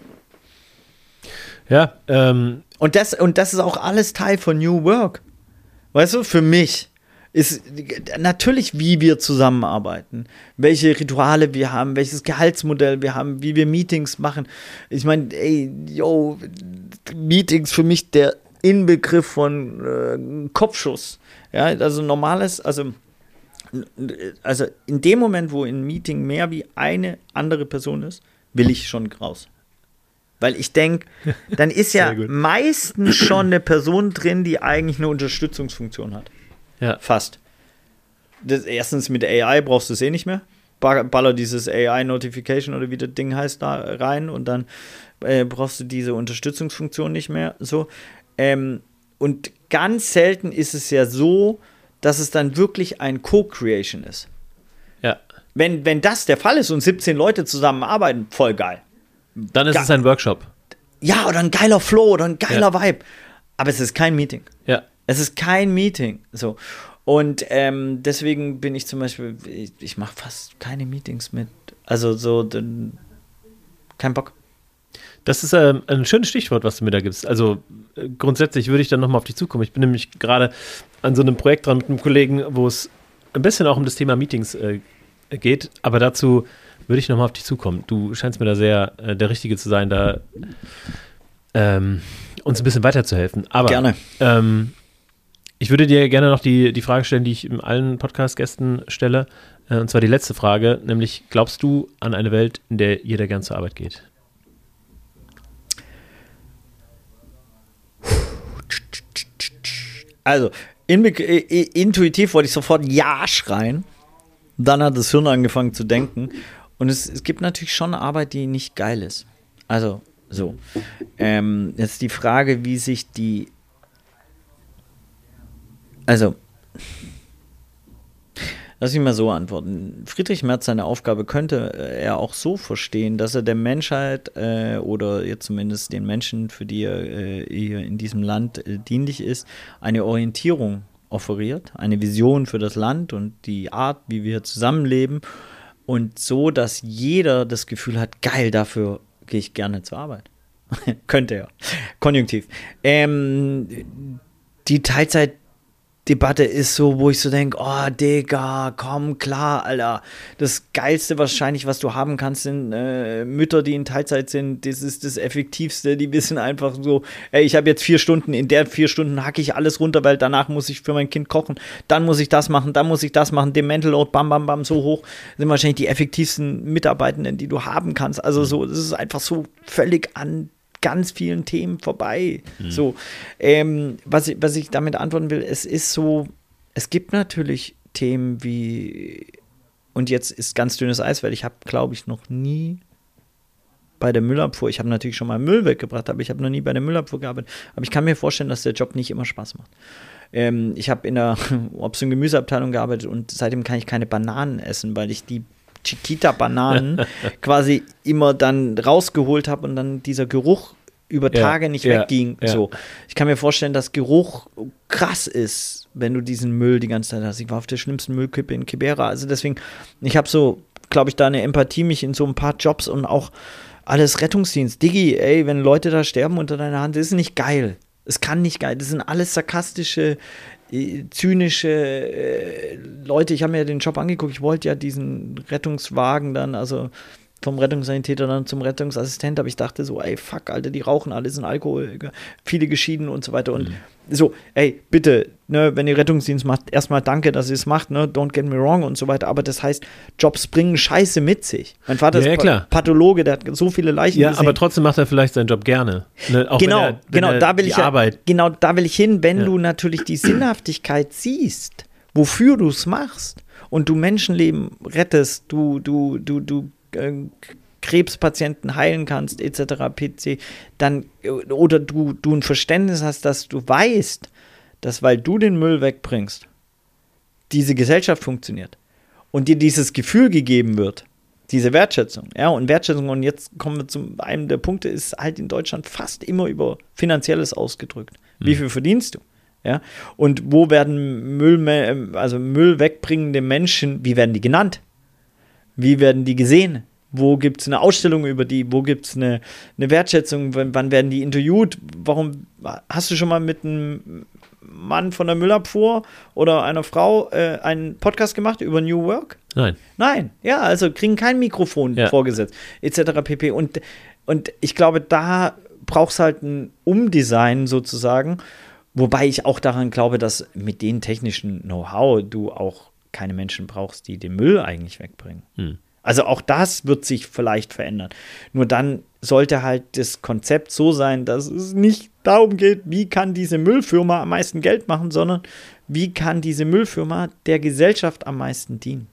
Ja, ähm. Und das, und das ist auch alles Teil von New Work. Weißt du, für mich ist natürlich, wie wir zusammenarbeiten, welche Rituale wir haben, welches Gehaltsmodell wir haben, wie wir Meetings machen. Ich meine, ey, yo, Meetings für mich der Inbegriff von äh, Kopfschuss. Ja, also normales, also, also in dem Moment, wo ein Meeting mehr wie eine andere Person ist, will ich schon raus. Weil ich denke, dann ist ja meistens schon eine Person drin, die eigentlich eine Unterstützungsfunktion hat. Ja. Fast. Das, erstens mit A I brauchst du es eh nicht mehr. Baller dieses A I-Notification oder wie das Ding heißt da rein und dann äh, brauchst du diese Unterstützungsfunktion nicht mehr. So. Ähm, und ganz selten ist es ja so, dass es dann wirklich ein Co-Creation ist. Ja. Wenn, wenn das der Fall ist und siebzehn Leute zusammenarbeiten, voll geil. Dann ist Ge- es ein Workshop. Ja, oder ein geiler Flow oder ein geiler ja. Vibe. Aber es ist kein Meeting. Ja. Es ist kein Meeting. So. Und ähm, deswegen bin ich zum Beispiel, ich, ich mache fast keine Meetings mit. Also so, dann, kein Bock. Das ist ähm, ein schönes Stichwort, was du mir da gibst. Also äh, grundsätzlich würde ich dann nochmal auf dich zukommen. Ich bin nämlich gerade an so einem Projekt dran mit einem Kollegen, wo es ein bisschen auch um das Thema Meetings äh, geht. Aber dazu würde ich nochmal auf dich zukommen. Du scheinst mir da sehr äh, der Richtige zu sein, da ähm, uns ein bisschen weiterzuhelfen. Aber, gerne. Ähm, ich würde dir gerne noch die, die Frage stellen, die ich allen Podcast-Gästen stelle. Äh, und zwar die letzte Frage, nämlich, glaubst du an eine Welt, in der jeder gern zur Arbeit geht? Also, in, intuitiv wollte ich sofort Ja schreien. Dann hat das Hirn angefangen zu denken. Und es, es gibt natürlich schon eine Arbeit, die nicht geil ist. Also, so. Ähm, jetzt die Frage, wie sich die Also, lass mich mal so antworten. Friedrich Merz, seine Aufgabe könnte er auch so verstehen, dass er der Menschheit äh, oder jetzt zumindest den Menschen, für die er äh, hier in diesem Land äh, dienlich ist, eine Orientierung offeriert, eine Vision für das Land und die Art, wie wir zusammenleben und so, dass jeder das Gefühl hat, geil, dafür gehe ich gerne zur Arbeit. Könnte er. Konjunktiv. Ähm, die Teilzeit Debatte ist so, wo ich so denke, oh, Digga, komm, klar, Alter. Das Geilste wahrscheinlich, was du haben kannst, sind äh, Mütter, die in Teilzeit sind. Das ist das Effektivste. Die wissen einfach so, ey, ich habe jetzt vier Stunden, in der vier Stunden hacke ich alles runter, weil danach muss ich für mein Kind kochen. Dann muss ich das machen, dann muss ich das machen. Dem Mental Load, bam, bam, bam, so hoch. Sind wahrscheinlich die effektivsten Mitarbeitenden, die du haben kannst. Also so, das ist einfach so völlig an ganz vielen Themen vorbei. Mhm. So, ähm, was, ich, was ich damit antworten will, es ist so, es gibt natürlich Themen wie, und jetzt ist ganz dünnes Eis, weil ich habe, glaube ich, noch nie bei der Müllabfuhr, ich habe natürlich schon mal Müll weggebracht, aber ich habe noch nie bei der Müllabfuhr gearbeitet. Aber ich kann mir vorstellen, dass der Job nicht immer Spaß macht. Ähm, ich habe in der Obst- und Gemüseabteilung gearbeitet und seitdem kann ich keine Bananen essen, weil ich die Chiquita-Bananen quasi immer dann rausgeholt habe und dann dieser Geruch über Tage ja, nicht ja, wegging. Ja. So. Ich kann mir vorstellen, dass Geruch krass ist, wenn du diesen Müll die ganze Zeit hast. Ich war auf der schlimmsten Müllkippe in Kibera. Also deswegen, ich habe so, glaube ich, da eine Empathie, mich in so ein paar Jobs und auch alles Rettungsdienst. Diggi, ey, wenn Leute da sterben unter deiner Hand, das ist nicht geil. Es kann nicht geil. Das sind alles sarkastische, zynische äh, Leute. Ich habe mir ja den Job angeguckt. Ich wollte ja diesen Rettungswagen dann, also vom Rettungssanitäter dann zum Rettungsassistent, aber ich dachte so, ey, fuck, Alter, die rauchen alle, sind Alkoholiker, viele geschieden und so weiter. Und mhm. so, ey, bitte, ne, wenn ihr Rettungsdienst macht, erstmal danke, dass ihr es macht, ne, don't get me wrong und so weiter. Aber das heißt, Jobs bringen Scheiße mit sich. Mein Vater ja, ist ja, pa- Pathologe, der hat so viele Leichen ja, gesehen. Aber trotzdem macht er vielleicht seinen Job gerne. Ne? Auch genau, wenn er, wenn genau, er da will die ich ja, Arbeit. genau, da will ich hin, wenn ja. du natürlich die Sinnhaftigkeit siehst, wofür du es machst und du Menschenleben rettest, du, du, du, du äh, Krebspatienten heilen kannst, et cetera pp. Dann, oder du, du ein Verständnis hast, dass du weißt, dass weil du den Müll wegbringst, diese Gesellschaft funktioniert und dir dieses Gefühl gegeben wird, diese Wertschätzung, ja, und Wertschätzung, und jetzt kommen wir zu einem der Punkte, ist halt in Deutschland fast immer über Finanzielles ausgedrückt. Wie viel verdienst du? Ja, und wo werden Müll, also Müll wegbringende Menschen, wie werden die genannt? Wie werden die gesehen? Wo gibt es eine Ausstellung über die? Wo gibt es eine, eine Wertschätzung? Wann, wann werden die interviewt? Warum hast du schon mal mit einem Mann von der Müllabfuhr oder einer Frau äh, einen Podcast gemacht über New Work? Nein. Nein, ja, also kriegen kein Mikrofon ja. vorgesetzt, et cetera pp. Und, und ich glaube, da braucht es halt ein Umdesign sozusagen. Wobei ich auch daran glaube, dass mit dem technischen Know-how du auch keine Menschen brauchst, die den Müll eigentlich wegbringen. Hm. Also auch das wird sich vielleicht verändern. Nur dann sollte halt das Konzept so sein, dass es nicht darum geht, wie kann diese Müllfirma am meisten Geld machen, sondern wie kann diese Müllfirma der Gesellschaft am meisten dienen.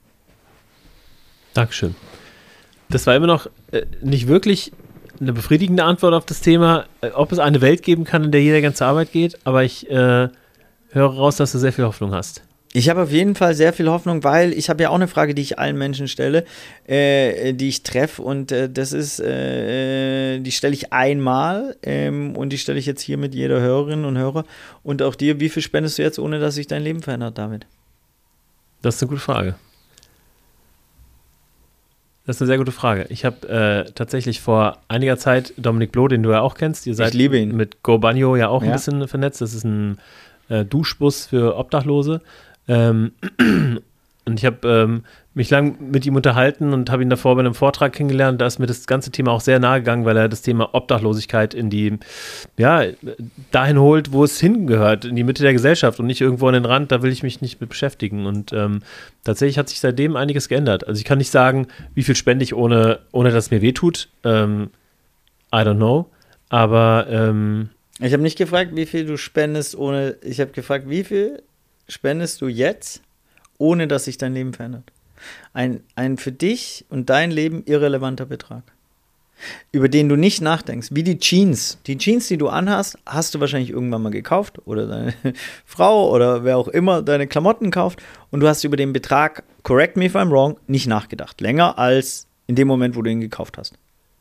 Dankeschön. Das war immer noch äh, nicht wirklich eine befriedigende Antwort auf das Thema, ob es eine Welt geben kann, in der jeder ganz zur Arbeit geht, aber ich äh, höre raus, dass du sehr viel Hoffnung hast. Ich habe auf jeden Fall sehr viel Hoffnung, weil ich habe ja auch eine Frage, die ich allen Menschen stelle, äh, die ich treffe, und äh, das ist, äh, die stelle ich einmal ähm, und die stelle ich jetzt hier mit jeder Hörerin und Hörer und auch dir: Wie viel spendest du jetzt, ohne dass sich dein Leben verändert, David? Das ist eine gute Frage. Das ist eine sehr gute Frage. Ich habe äh, tatsächlich vor einiger Zeit Dominik Bloh, den du ja auch kennst, ihr seid ich liebe ihn. Mit GoBanyo ja auch ja. ein bisschen vernetzt. Das ist ein äh, Duschbus für Obdachlose. Ähm, und ich habe ähm, mich lang mit ihm unterhalten und habe ihn davor bei einem Vortrag kennengelernt. Da ist mir das ganze Thema auch sehr nahe gegangen, weil er das Thema Obdachlosigkeit in die, ja, dahin holt, wo es hingehört, in die Mitte der Gesellschaft und nicht irgendwo an den Rand. Da will ich mich nicht mit beschäftigen. Und ähm, tatsächlich hat sich seitdem einiges geändert. Also ich kann nicht sagen, wie viel spende ich, ohne, ohne dass es mir wehtut. Ähm, I don't know. Aber ähm, ich habe nicht gefragt, wie viel du spendest, ohne, ich habe gefragt, wie viel spendest du jetzt, ohne dass sich dein Leben verändert? Ein, ein für dich und dein Leben irrelevanter Betrag, über den du nicht nachdenkst, wie die Jeans. Die Jeans, die du anhast, hast du wahrscheinlich irgendwann mal gekauft oder deine Frau oder wer auch immer deine Klamotten kauft, und du hast über den Betrag, correct me if I'm wrong, nicht nachgedacht. Länger als in dem Moment, wo du ihn gekauft hast.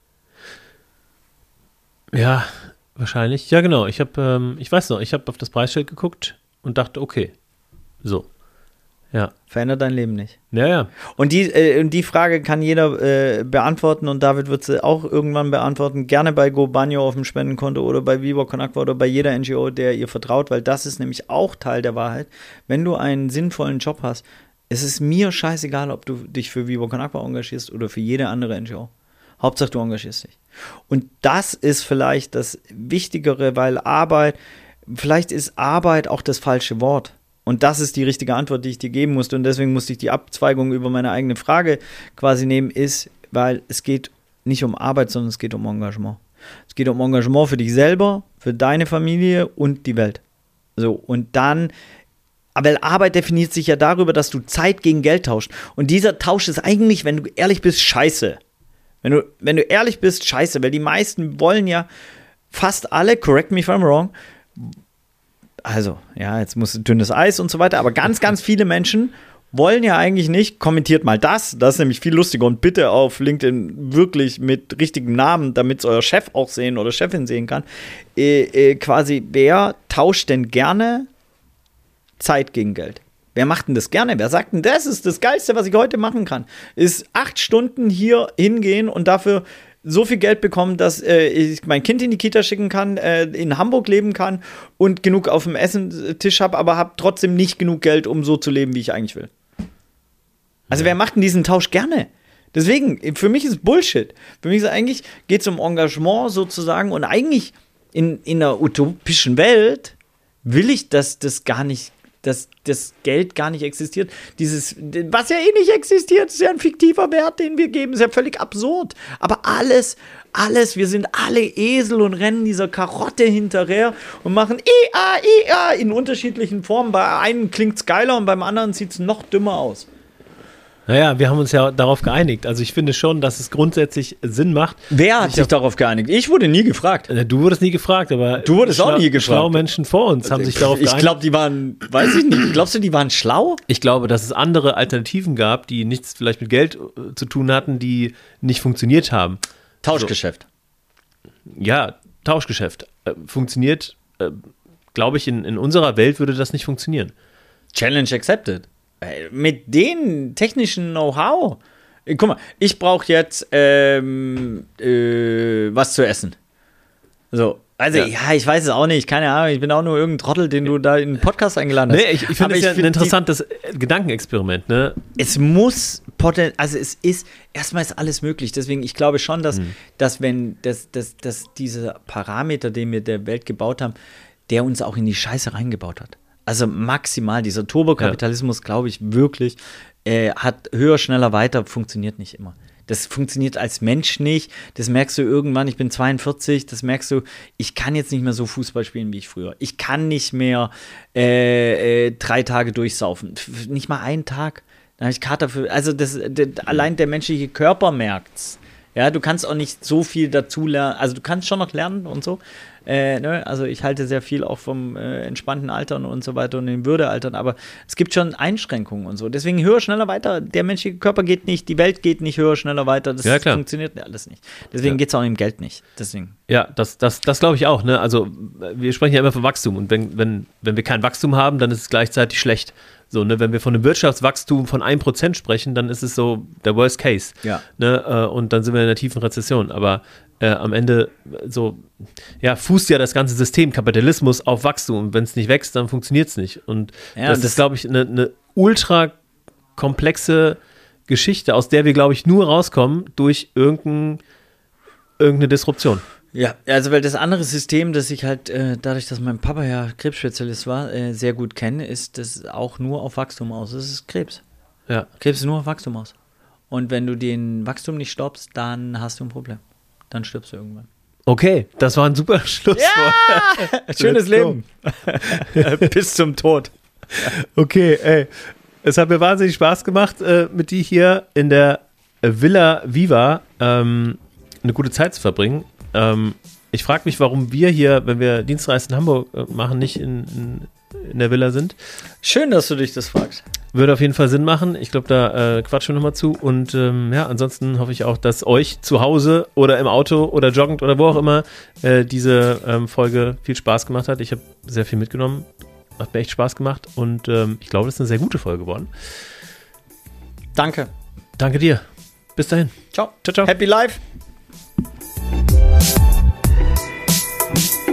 Ja, wahrscheinlich. Ja, genau. Ich habe, ähm, ich weiß noch, ich habe auf das Preisschild geguckt und dachte, okay, so. Ja. Verändert dein Leben nicht. Ja, ja. Und die, äh, die Frage kann jeder äh, beantworten, und David wird sie auch irgendwann beantworten. Gerne bei GoBanyo auf dem Spendenkonto oder bei Viva Con Agua oder bei jeder N G O, der ihr vertraut, weil das ist nämlich auch Teil der Wahrheit. Wenn du einen sinnvollen Job hast, es ist mir scheißegal, ob du dich für Viva Con Agua engagierst oder für jede andere N G O. Hauptsache, du engagierst dich. Und das ist vielleicht das Wichtigere, weil Arbeit, vielleicht ist Arbeit auch das falsche Wort. Und das ist die richtige Antwort, die ich dir geben musste. Und deswegen musste ich die Abzweigung über meine eigene Frage quasi nehmen, ist, weil es geht nicht um Arbeit, sondern es geht um Engagement. Es geht um Engagement für dich selber, für deine Familie und die Welt. So, und dann, weil Arbeit definiert sich ja darüber, dass du Zeit gegen Geld tauscht. Und dieser Tausch ist eigentlich, wenn du ehrlich bist, scheiße. Wenn du, wenn du ehrlich bist, scheiße. Weil die meisten wollen ja, fast alle, correct me if I'm wrong, also, ja, jetzt muss dünnes Eis und so weiter, aber ganz, ganz viele Menschen wollen ja eigentlich nicht, kommentiert mal das, das ist nämlich viel lustiger, und bitte auf LinkedIn wirklich mit richtigem Namen, damit es euer Chef auch sehen oder Chefin sehen kann, äh, äh, quasi, wer tauscht denn gerne Zeit gegen Geld? Wer macht denn das gerne? Wer sagt denn, das ist das Geilste, was ich heute machen kann? Ist acht Stunden hier hingehen und dafür so viel Geld bekommen, dass äh, ich mein Kind in die Kita schicken kann, äh, in Hamburg leben kann und genug auf dem Essenstisch habe, aber habe trotzdem nicht genug Geld, um so zu leben, wie ich eigentlich will. Also ja. Wer macht denn diesen Tausch gerne? Deswegen, für mich ist Bullshit. Für mich ist eigentlich, geht es um Engagement sozusagen und eigentlich in, in einer utopischen Welt will ich, dass das gar nicht, dass das Geld gar nicht existiert. Dieses, was ja eh nicht existiert, ist ja ein fiktiver Wert, den wir geben, ist ja völlig absurd. Aber alles, alles, wir sind alle Esel und rennen dieser Karotte hinterher und machen I A, I A in unterschiedlichen Formen. Bei einem klingt es geiler und beim anderen sieht es noch dümmer aus. Naja, wir haben uns ja darauf geeinigt. Also ich finde schon, dass es grundsätzlich Sinn macht. Wer hat sich darauf geeinigt? Ich wurde nie gefragt. Du wurdest nie gefragt, aber du wurdest auch nie gefragt. Schlaue Menschen vor uns haben sich darauf geeinigt. Ich glaube, die waren, weiß ich nicht, glaubst du, die waren schlau? Ich glaube, dass es andere Alternativen gab, die nichts vielleicht mit Geld äh, zu tun hatten, die nicht funktioniert haben. Tauschgeschäft. So. Ja, Tauschgeschäft. Äh, funktioniert, äh, glaube ich, in, in unserer Welt würde das nicht funktionieren. Challenge accepted. Mit dem technischen Know-how. Guck mal, ich brauche jetzt ähm, äh, was zu essen. So, also ja. ja, ich weiß es auch nicht, keine Ahnung, ich bin auch nur irgendein Trottel, den du da in den Podcast eingeladen hast. Nee, ich, ich finde es ja ein interessantes die, Gedankenexperiment, ne? Es muss, poten- also es ist, erstmal ist alles möglich, deswegen, ich glaube schon, dass, hm. dass wenn, dass, dass, dass dieser Parameter, den wir der Welt gebaut haben, der uns auch in die Scheiße reingebaut hat. Also maximal, dieser Turbokapitalismus, ja. glaube ich, wirklich, äh, hat höher, schneller, weiter, funktioniert nicht immer. Das funktioniert als Mensch nicht, das merkst du irgendwann, ich bin zweiundvierzig, das merkst du, ich kann jetzt nicht mehr so Fußball spielen wie ich früher. Ich kann nicht mehr äh, äh, drei Tage durchsaufen, nicht mal einen Tag. Da habe ich Kater für, also das, das, allein der menschliche Körper merkt's. Ja, du kannst auch nicht so viel dazu lernen, also du kannst schon noch lernen und so. Äh, ne? Also ich halte sehr viel auch vom äh, entspannten Altern und so weiter und dem Würdealtern, aber es gibt schon Einschränkungen und so. Deswegen höher, schneller, weiter. Der menschliche Körper geht nicht, die Welt geht nicht höher, schneller, weiter. Das ja, funktioniert alles nicht. Deswegen ja. geht es auch im Geld nicht. Deswegen. Ja, das, das, das glaube ich auch. Ne? Also wir sprechen ja immer von Wachstum und wenn, wenn, wenn wir kein Wachstum haben, dann ist es gleichzeitig schlecht. So, ne, wenn wir von einem Wirtschaftswachstum von ein Prozent sprechen, dann ist es so der Worst Case. Ja. Ne, äh, und dann sind wir in einer tiefen Rezession. Aber äh, am Ende so, ja, fußt ja das ganze System Kapitalismus auf Wachstum. Und wenn es nicht wächst, dann funktioniert es nicht. Und ja, das, das ist, glaube ich, eine, eine ultra komplexe Geschichte, aus der wir, glaube ich, nur rauskommen durch irgendein, irgendeine Disruption. Ja, also weil das andere System, das ich halt, äh, dadurch, dass mein Papa ja Krebsspezialist war, äh, sehr gut kenne, ist das auch nur auf Wachstum aus. Das ist Krebs. Ja. Krebs ist nur auf Wachstum aus. Und wenn du den Wachstum nicht stoppst, dann hast du ein Problem. Dann stirbst du irgendwann. Okay, das war ein super Schlusswort. Ja! Schönes Leben. Bis zum Tod. Okay, ey. Es hat mir wahnsinnig Spaß gemacht, äh, mit dir hier in der Villa Viva ähm, eine gute Zeit zu verbringen. Ähm, ich frage mich, warum wir hier, wenn wir Dienstreise in Hamburg äh, machen, nicht in, in, in der Villa sind. Schön, dass du dich das fragst. Würde auf jeden Fall Sinn machen. Ich glaube, da äh, quatschen wir nochmal zu. Und ähm, ja, ansonsten hoffe ich auch, dass euch zu Hause oder im Auto oder joggend oder wo auch immer äh, diese ähm, Folge viel Spaß gemacht hat. Ich habe sehr viel mitgenommen. Hat mir echt Spaß gemacht. Und ähm, ich glaube, das ist eine sehr gute Folge geworden. Danke. Danke dir. Bis dahin. Ciao. Ciao, ciao. Happy Life. Thank you.